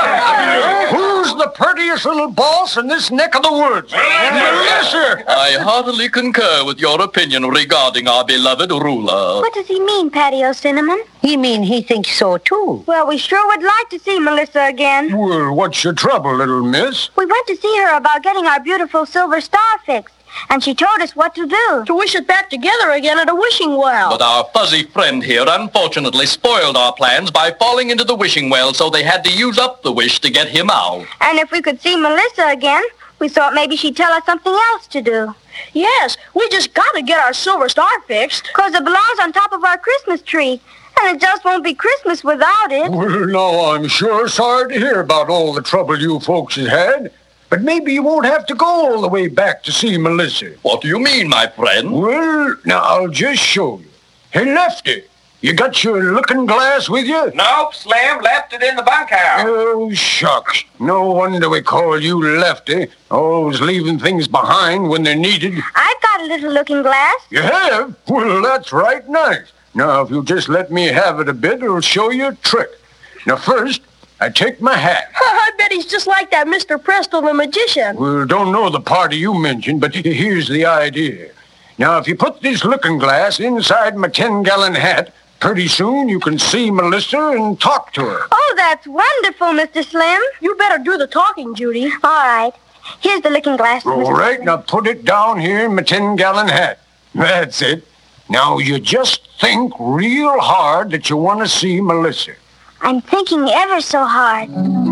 Who's the prettiest little boss in this neck of the woods? Melissa! I heartily concur with your opinion regarding our beloved ruler. What does he mean, Patty Cinnamon? He mean he thinks so, too. Well, we sure would like to see Melissa again. Well, what's your trouble, little miss? We went to see her about getting our beautiful silver star fixed, and she told us what to do. To wish it back together again at a wishing well. But our fuzzy friend here unfortunately spoiled our plans by falling into the wishing well, so they had to use up the wish to get him out. And if we could see Melissa again, we thought maybe she'd tell us something else to do. Yes, we just got to get our silver star fixed. Because it belongs on top of our Christmas tree. And it just won't be Christmas without it. Well, now, I'm sure sorry to hear about all the trouble you folks has had. But maybe you won't have to go all the way back to see Melissa. What do you mean, my friend? Well, now, I'll just show you. Hey, Lefty, you got your looking glass with you? Nope, Slim, left it in the bunkhouse. Oh, shucks. No wonder we call you Lefty. Always leaving things behind when they're needed. I've got a little looking glass. You have? Well, that's right nice. Now, if you'll just let me have it a bit, it'll show you a trick. Now, first, I take my hat. I bet he's just like that Mister Presto the magician. Well, don't know the party you mentioned, but here's the idea. Now, if you put this looking glass inside my ten-gallon hat, pretty soon you can see Melissa and talk to her. Oh, that's wonderful, Mister Slim. You better do the talking, Judy. All right. Here's the looking glass. All right, now put it down here in my ten-gallon hat. That's it. Now, you just think real hard that you want to see Melissa. I'm thinking ever so hard.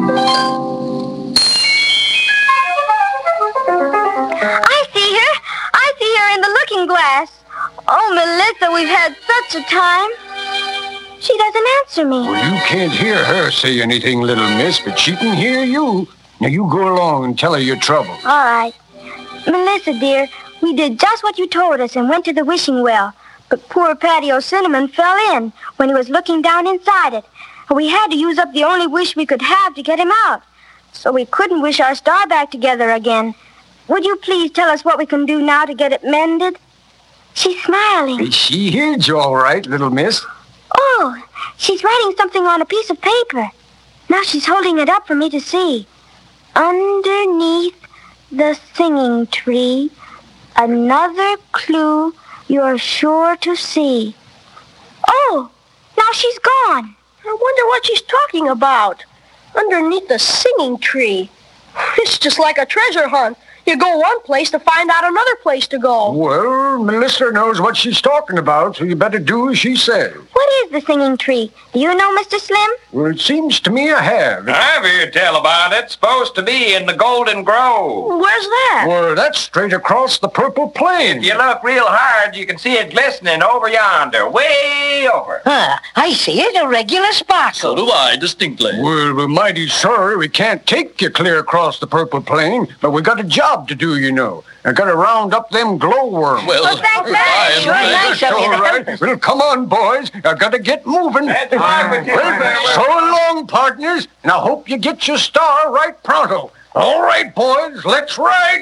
I see her. I see her in the looking glass. Oh, Melissa, we've had such a time. She doesn't answer me. Well, you can't hear her say anything, little miss, but she can hear you. Now, you go along and tell her your trouble. All right. Melissa, dear, we did just what you told us and went to the wishing well. But poor Patty Cinnamon fell in when he was looking down inside it. And we had to use up the only wish we could have to get him out. So we couldn't wish our star back together again. Would you please tell us what we can do now to get it mended? She's smiling. She heard you all right, little miss. Oh, she's writing something on a piece of paper. Now she's holding it up for me to see. Underneath the singing tree, another clue you're sure to see. Oh, now she's gone. I wonder what she's talking about. Underneath the singing tree. It's just like a treasure hunt. You go one place to find out another place to go. Well, Melissa knows what she's talking about, so you better do as she says. What is the singing tree? Do you know, Mister Slim? Well, it seems to me I have. I've heard tell about it. It's supposed to be in the Golden Grove. Where's that? Well, that's straight across the Purple Plain. If you look real hard, you can see it glistening over yonder, way over. Huh, I see it, a regular sparkle. So do I, distinctly. Well, we're mighty sorry we can't take you clear across the Purple Plain, but we got a job job to do, you know. I gotta round up them glowworms. Well, well thanks, Dad. Sure, nice of you. All right. Well, come on, boys. I gotta get moving. That's fine with you. Well, so long, partners, and I hope you get your star right pronto. All right, boys, let's ride.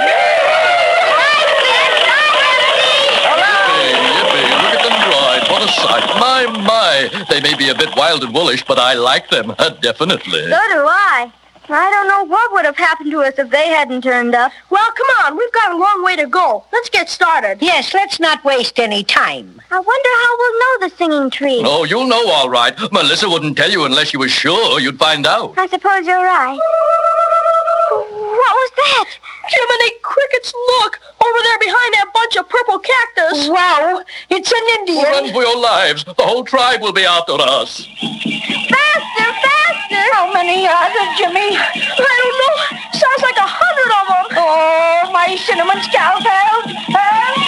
Yippee, look at them ride. What a sight. My, my. They may be a bit wild and woolish, but I like them. Definitely. So do I. I don't know what would have happened to us if they hadn't turned up. Well, come on. We've got a long way to go. Let's get started. Yes, let's not waste any time. I wonder how we'll know the singing tree. Oh, you'll know all right. Melissa wouldn't tell you unless you were sure you'd find out. I suppose you're right. What was that? Jiminy crickets, look! Over there behind that bunch of purple cactus. Wow, it's an Indian. Run for your lives. The whole tribe will be after us. Faster, faster! How many are there, Jimmy? I don't know. Sounds like a hundred of them. Oh, my cinnamon scalp, help! Help!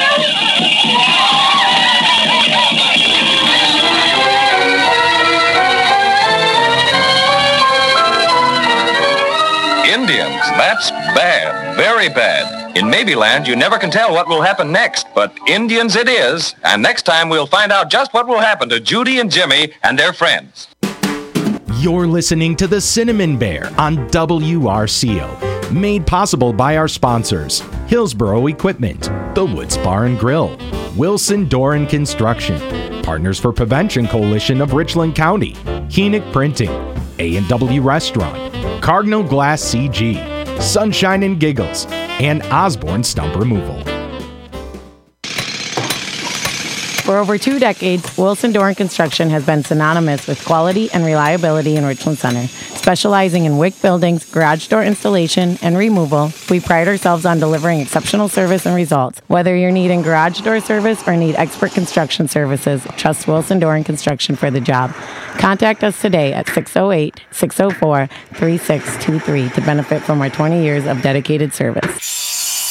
Indians, that's bad, very bad. In Maybeland, you never can tell what will happen next, but Indians it is. And next time we'll find out just what will happen to Judy and Jimmy and their friends. You're listening to The Cinnamon Bear on W R C O. Made possible by our sponsors, Hillsboro Equipment, The Woods Bar and Grill, Wilson Door and Construction, Partners for Prevention Coalition of Richland County, Koenig Printing, A and W Restaurant, Cardinal Glass C G, Sunshine and Giggles, and Osborne Stump Removal. For over two decades, Wilson Door and Construction has been synonymous with quality and reliability in Richland Center. Specializing in wick buildings, garage door installation, and removal, we pride ourselves on delivering exceptional service and results. Whether you're needing garage door service or need expert construction services, trust Wilson Door and Construction for the job. Contact us today at six oh eight, six oh four, three six two three to benefit from our twenty years of dedicated service.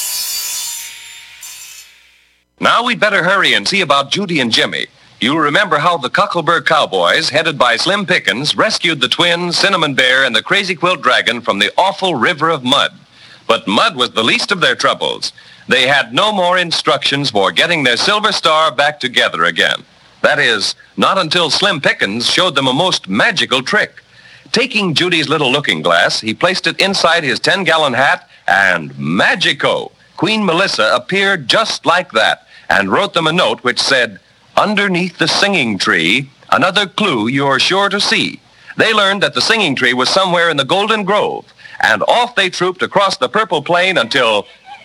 Now we'd better hurry and see about Judy and Jimmy. You'll remember how the Cuckelberg Cowboys, headed by Slim Pickens, rescued the twins, Cinnamon Bear, and the Crazy Quilt Dragon from the awful river of mud. But mud was the least of their troubles. They had no more instructions for getting their silver star back together again. That is, not until Slim Pickens showed them a most magical trick. Taking Judy's little looking glass, he placed it inside his ten-gallon hat, and magico! Queen Melissa appeared just like that and wrote them a note which said, "Underneath the singing tree, another clue you're sure to see." They learned that the singing tree was somewhere in the Golden Grove, and off they trooped across the Purple Plain until...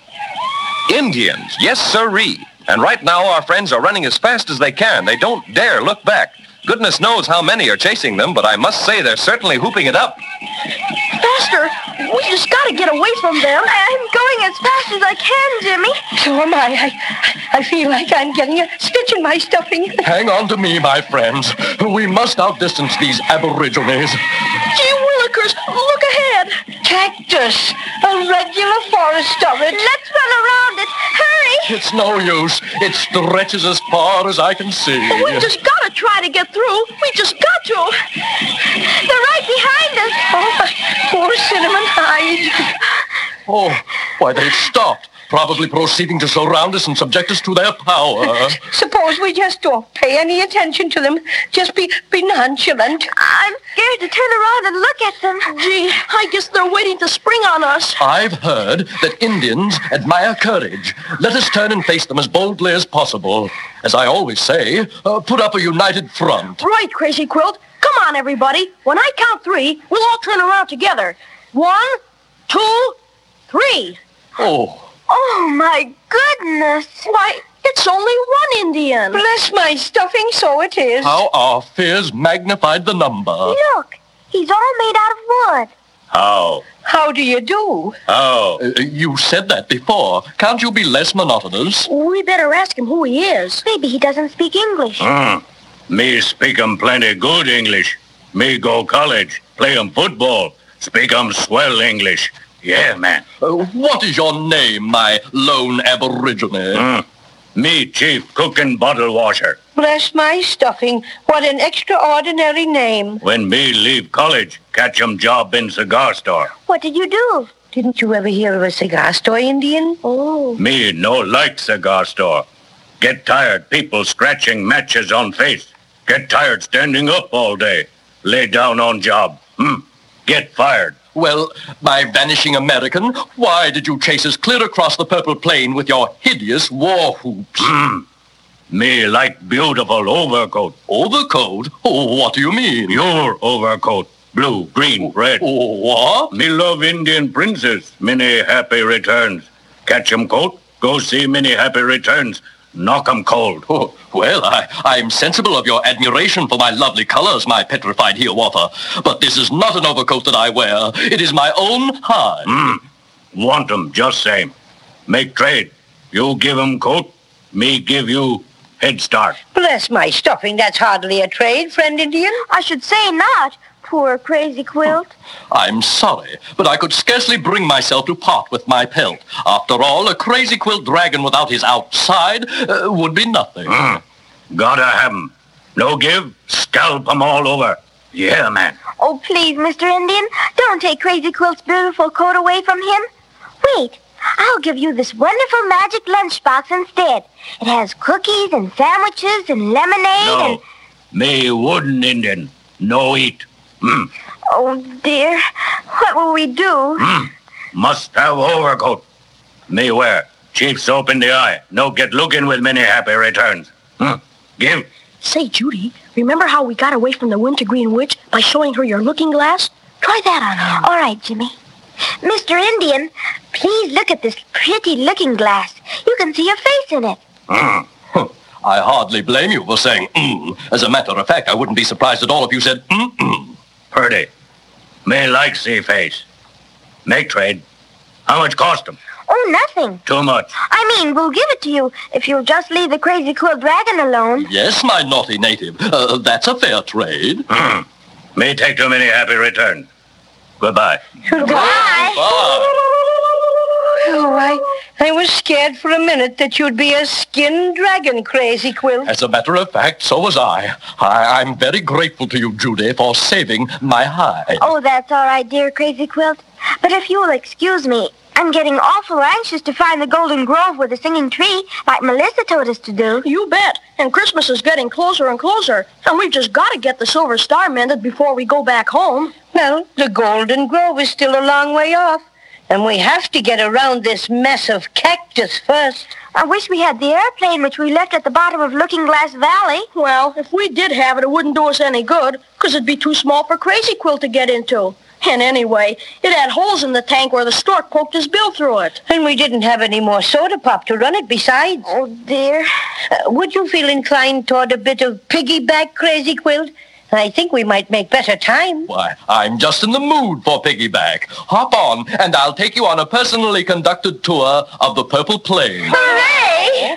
Indians, yes sirree. And right now our friends are running as fast as they can. They don't dare look back. Goodness knows how many are chasing them, but I must say they're certainly hooping it up. Faster! We just gotta get away from them. I'm going as fast as I can, Jimmy. So am I. I, I feel like I'm getting a stitch in my stuffing. Hang on to me, my friends. We must outdistance these aborigines. Gee willikers, look ahead. Cactus. A regular forest of it. Let's run around it. Hurry! It's no use. It stretches as far as I can see. We just gotta try to get through. We just got to. They're right behind us. Oh, my poor cinnamon hide. Oh, why, they've stopped. Probably proceeding to surround us and subject us to their power. Suppose we just don't pay any attention to them. Just be, be nonchalant. I'm scared to turn around and look at them. Gee, I guess they're waiting to spring on us. I've heard that Indians admire courage. Let us turn and face them as boldly as possible. As I always say, uh, put up a united front. Right, Crazy Quilt. Come on, everybody. When I count three, we'll all turn around together. One, two, three. Oh. Oh, my goodness. Why, it's only one Indian. Bless my stuffing, so it is. How our fears magnified the number. Look, he's all made out of wood. How? How do you do? How? Uh, you said that before. Can't you be less monotonous? We better ask him who he is. Maybe he doesn't speak English. Mm. Me speak 'em plenty good English. Me go college, play 'em football, speak 'em swell English. Yeah, man. Uh, what is your name, my lone aborigine? Mm. Me chief cook and bottle washer. Bless my stuffing. What an extraordinary name. When me leave college, catch 'em job in cigar store. What did you do? Didn't you ever hear of a cigar store, Indian? Oh. Me no like cigar store. Get tired people scratching matches on face. Get tired standing up all day. Lay down on job. Hmm. Get fired. Well, my vanishing American, why did you chase us clear across the purple plain with your hideous war whoops? Hmm. Me like beautiful overcoat. Overcoat? Oh, what do you mean? Your overcoat. Blue, green, red. Oh, what? Me love Indian princess. Many happy returns. Catch 'em coat. Go see many happy returns. Knock 'em cold. Oh, well, I, I'm sensible of your admiration for my lovely colors, my petrified Hiawatha. But this is not an overcoat that I wear. It is my own hide. Hmm. Want 'em just same. Make trade. You give 'em coat. Me give you head start. Bless my stuffing. That's hardly a trade, friend Indian. I should say not. Poor Crazy Quilt. I'm sorry, but I could scarcely bring myself to part with my pelt. After all, a Crazy Quilt dragon without his outside uh, would be nothing. Mm. Gotta have 'em. No give, scalp 'em all over. Yeah, man. Oh, please, Mister Indian, don't take Crazy Quilt's beautiful coat away from him. Wait, I'll give you this wonderful magic lunchbox instead. It has cookies and sandwiches and lemonade No, and... me wooden Indian. No eat. Mm. Oh, dear. What will we do? Mm. Must have overcoat. Me wear. Chief soap in the eye. No get looking with many happy returns. Mm. Give. Say, Judy, remember how we got away from the Wintergreen Witch by showing her your looking glass? Try that on him. All right, Jimmy. Mister Indian, please look at this pretty looking glass. You can see your face in it. Mm. I hardly blame you for saying mm. As a matter of fact, I wouldn't be surprised at all if you said mm-mm. Purdy. Me like see face. Make trade. How much cost 'em? Oh, nothing. Too much. I mean, we'll give it to you if you'll just leave the Crazy Quilt Dragon alone. Yes, my naughty native. Uh, that's a fair trade. Mm. Me take too many happy returns. Goodbye. Goodbye. Oh, I, I was scared for a minute that you'd be a skinned dragon, Crazy Quilt. As a matter of fact, so was I. I. I'm very grateful to you, Judy, for saving my hide. Oh, that's all right, dear Crazy Quilt. But if you'll excuse me, I'm getting awful anxious to find the Golden Grove with the singing tree, like Melissa told us to do. You bet. And Christmas is getting closer and closer. And we've just got to get the Silver Star mended before we go back home. Well, the Golden Grove is still a long way off. And we have to get around this mess of cactus first. I wish we had the airplane which we left at the bottom of Looking Glass Valley. Well, if we did have it, it wouldn't do us any good, because it'd be too small for Crazy Quilt to get into. And anyway, it had holes in the tank where the stork poked his bill through it. And we didn't have any more soda pop to run it besides. Oh, dear. Uh, would you feel inclined toward a bit of piggyback, Crazy Quilt? I think we might make better time. Why, I'm just in the mood for piggyback. Hop on, and I'll take you on a personally conducted tour of the Purple Plain. Hooray!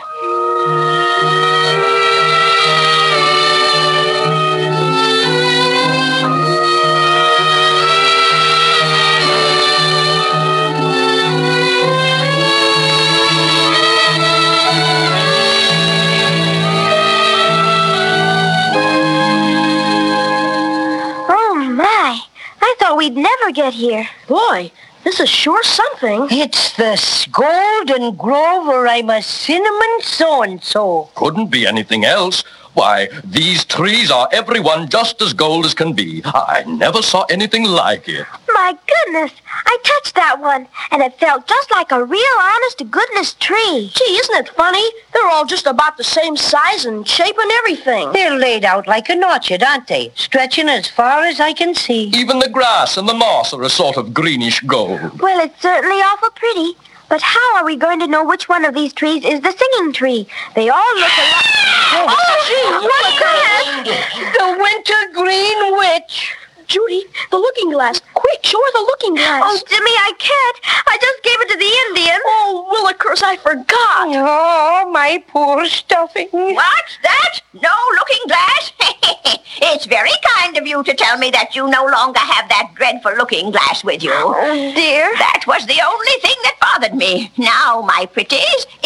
We'd never get here. Boy, this is sure something. It's the Golden Grove, or I'm a cinnamon so-and-so. Couldn't be anything else. Why, these trees are every one just as gold as can be. I never saw anything like it. My goodness, I touched that one, and it felt just like a real honest-to-goodness tree. Gee, isn't it funny? They're all just about the same size and shape and everything. They're laid out like an orchard, aren't they? Stretching as far as I can see. Even the grass and the moss are a sort of greenish gold. Well, it's certainly awful pretty. But how are we going to know which one of these trees is the singing tree? They all look alike. Oh, oh gee, what's that? The Wintergreen Witch. Judy, the looking glass. Quick, show her the looking glass. Oh, Jimmy, I can't. I just gave it to the Indian. Oh, Willikers, I forgot. Oh, my poor stuffing. What's that? No looking glass? It's very kind of you to tell me that you no longer have that dreadful looking glass with you. Oh, dear. That was the only thing that bothered me. Now, my pretties,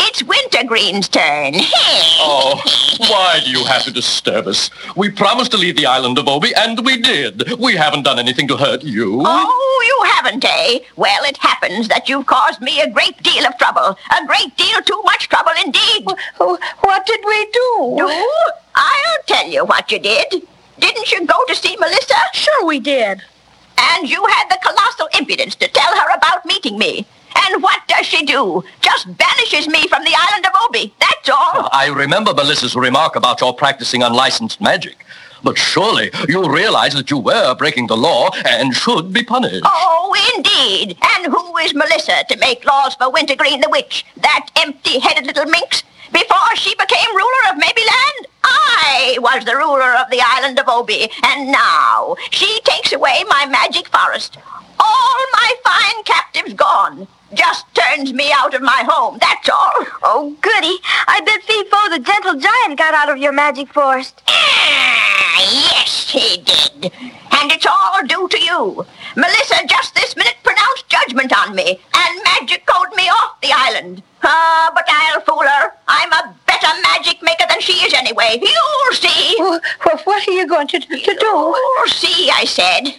it's Wintergreen's turn. Oh, why do you have to disturb us? We promised to leave the island of Obi, and we did. We haven't done anything to hurt you. Oh, you haven't, eh? Well, it happens that you've caused me a great deal of trouble. A great deal too much trouble indeed. What did we do? Do? I'll tell you what you did. Didn't you go to see Melissa? Sure we did. And you had the colossal impudence to tell her about meeting me. And what does she do? Just banishes me from the island of Obi. That's all. I remember Melissa's remark about your practicing unlicensed magic. But surely you realize that you were breaking the law and should be punished. Oh, indeed. And who is Melissa to make laws for Wintergreen the Witch? That empty-headed little minx? Before she became ruler of Mabyland, I was the ruler of the island of Obi. And now she takes away my magic forest. All my fine captives gone. Just turns me out of my home, that's all. Oh, goody. I bet Fee-Fo the gentle giant got out of your magic forest. Ah, yes, he did. And it's all due to you. Melissa just this minute pronounced judgment on me and magic coded me off the island. Ah, but I'll fool her. I'm a better magic maker than she is anyway. You'll see. Well, what are you going to, to do? You'll see, I said.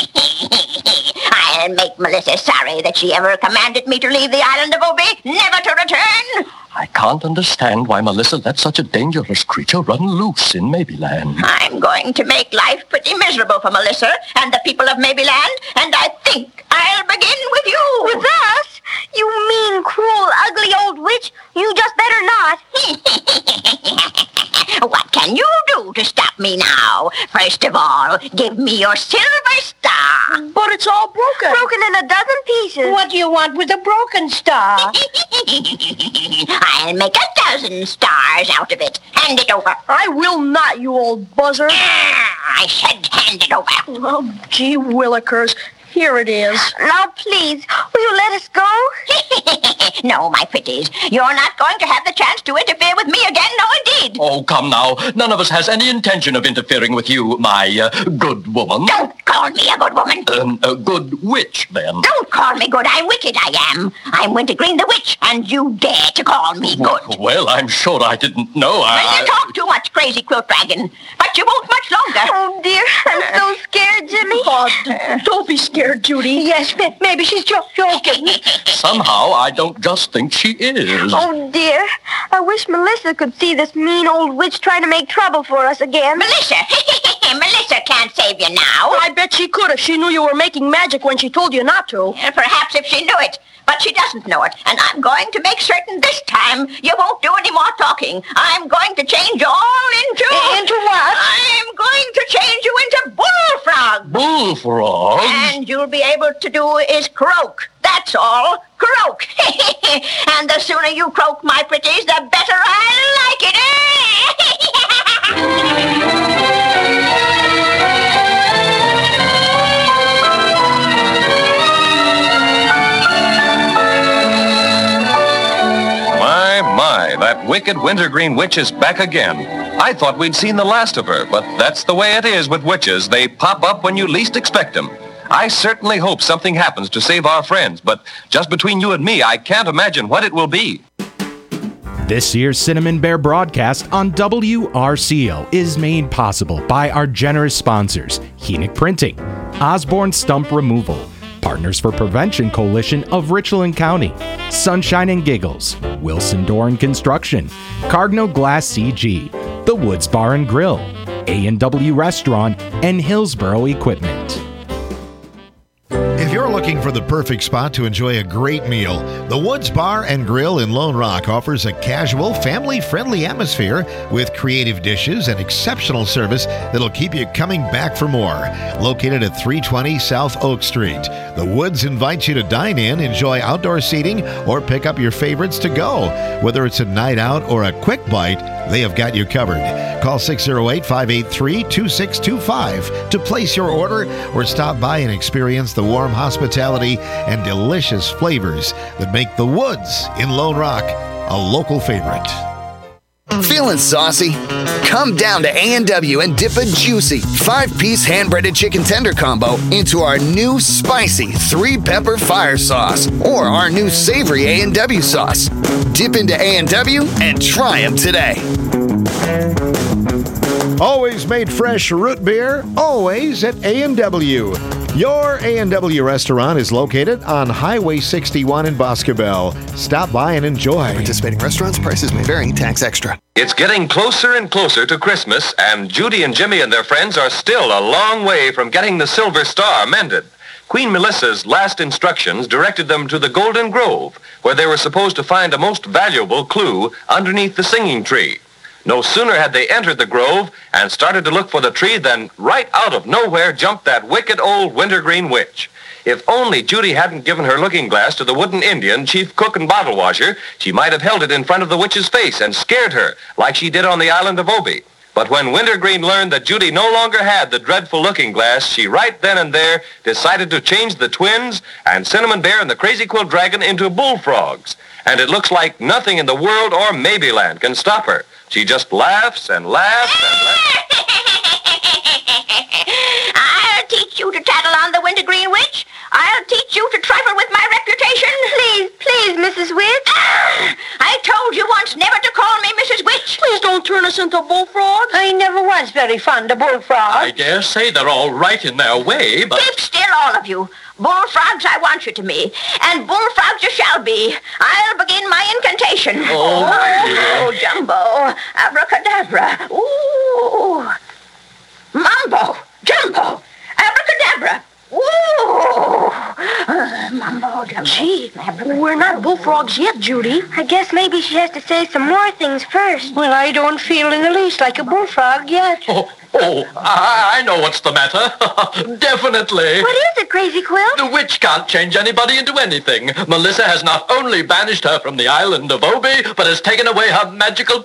I'll make Melissa sorry that she ever commanded me to leave the island of Obi, never to return. I can't understand why Melissa let such a dangerous creature run loose in Mabyland. I'm going to make life pretty miserable for Melissa and the people of Mabyland, and I think I'll begin with you. With us? You mean, cruel, ugly old witch? You just better not. What can you do to stop me now? First of all, give me your silver star. But it's all broken. Broken in a dozen pieces. What do you want with a broken star? I'll make a dozen stars out of it. Hand it over. I will not, you old buzzard. Ah, I said hand it over. Oh, gee willikers. Here it is. Now, please, will you let us go? No, my pretties. You're not going to have the chance to interfere with me again, no indeed. Oh, come now. None of us has any intention of interfering with you, my uh, good woman. Don't call me a good woman. Um, a good witch, then. Don't call me good. I'm wicked, I am. I'm Wintergreen the Witch, and you dare to call me good. Well, I'm sure I didn't know. I... Well, you talk too much, crazy quilt dragon. But you won't much longer. Oh, dear. I'm so scared, Jimmy. Oh, d- don't be scared, Judy. Yes, maybe she's jo- joking. Somehow, I don't just think she is. Oh, dear. I wish Melissa could see this mean old witch trying to make trouble for us again. Melissa! Melissa can't save you now. I bet she could if she knew you were making magic when she told you not to. Uh, perhaps if she knew it. But she doesn't know it. And I'm going to make certain this time you won't do any more talking. I'm going to change you all into... Into what? I'm going to change you into bullfrog. Bullfrog? And you'll be able to do is croak. That's all. Croak. And the sooner you croak, my pretties, the better I like it. My, my, that wicked Wintergreen witch is back again. I thought we'd seen the last of her, but that's the way it is with witches. They pop up when you least expect them. I certainly hope something happens to save our friends, but just between you and me, I can't imagine what it will be. This year's Cinnamon Bear broadcast on W R C O is made possible by our generous sponsors, Henick Printing, Osborne Stump Removal, Partners for Prevention Coalition of Richland County, Sunshine and Giggles, Wilson Doran Construction, Cardinal Glass C G, The Woods Bar and Grill, A and W Restaurant, and Hillsboro Equipment. If you're looking for the perfect spot to enjoy a great meal, the Woods Bar and Grill in Lone Rock offers a casual, family-friendly atmosphere with creative dishes and exceptional service that'll keep you coming back for more. Located at three twenty South Oak Street, the Woods invites you to dine in, enjoy outdoor seating, or pick up your favorites to go. Whether it's a night out or a quick bite, they have got you covered. Call six oh eight, five eight three, two six two five to place your order or stop by and experience the warm hospitality and delicious flavors that make the Woods in Lone Rock a local favorite. Feeling saucy? Come down to A and W and dip a juicy five-piece hand-breaded chicken tender combo into our new spicy three-pepper fire sauce or our new savory A and W sauce. Dip into A and W and try them today. Always made fresh root beer, always at A and W. Your A and W restaurant is located on Highway sixty-one in Boscobel. Stop by and enjoy. Participating restaurants, prices may vary, tax extra. It's getting closer and closer to Christmas, and Judy and Jimmy and their friends are still a long way from getting the Silver Star mended. Queen Melissa's last instructions directed them to the Golden Grove, where they were supposed to find a most valuable clue underneath the singing tree. No sooner had they entered the grove and started to look for the tree than right out of nowhere jumped that wicked old wintergreen witch. If only Judy hadn't given her looking glass to the wooden Indian, chief cook and bottle washer, she might have held it in front of the witch's face and scared her like she did on the island of Obi. But when Wintergreen learned that Judy no longer had the dreadful looking glass, she right then and there decided to change the twins and Cinnamon Bear and the Crazy Quilt Dragon into bullfrogs. And it looks like nothing in the world or Maybeland can stop her. She just laughs and laughs and laughs. I'll teach you to tattle on the Wintergreen Witch. I'll teach you to trifle with my reputation. Please, please, Missus Witch. Ah, I told you once never to call me Missus Witch. Please don't turn us into bullfrogs. I never was very fond of bullfrogs. I dare say they're all right in their way, but... Keep still, all of you. Bullfrogs I want you to be, and bullfrogs you shall be. I'll begin my incantation. Oh, oh, oh Jumbo, abracadabra. Ooh. Mumbo, Jumbo, abracadabra. Ooh. Uh, mumbo, Jumbo. Gee, we're not bullfrogs yet, Judy. I guess maybe she has to say some more things first. Well, I don't feel in the least like a bullfrog yet. Oh, oh I, I know what's the matter. Definitely. What is it, Crazy Quilt? The witch can't change anybody into anything. Melissa has not only banished her from the island of Obi, but has taken away her magical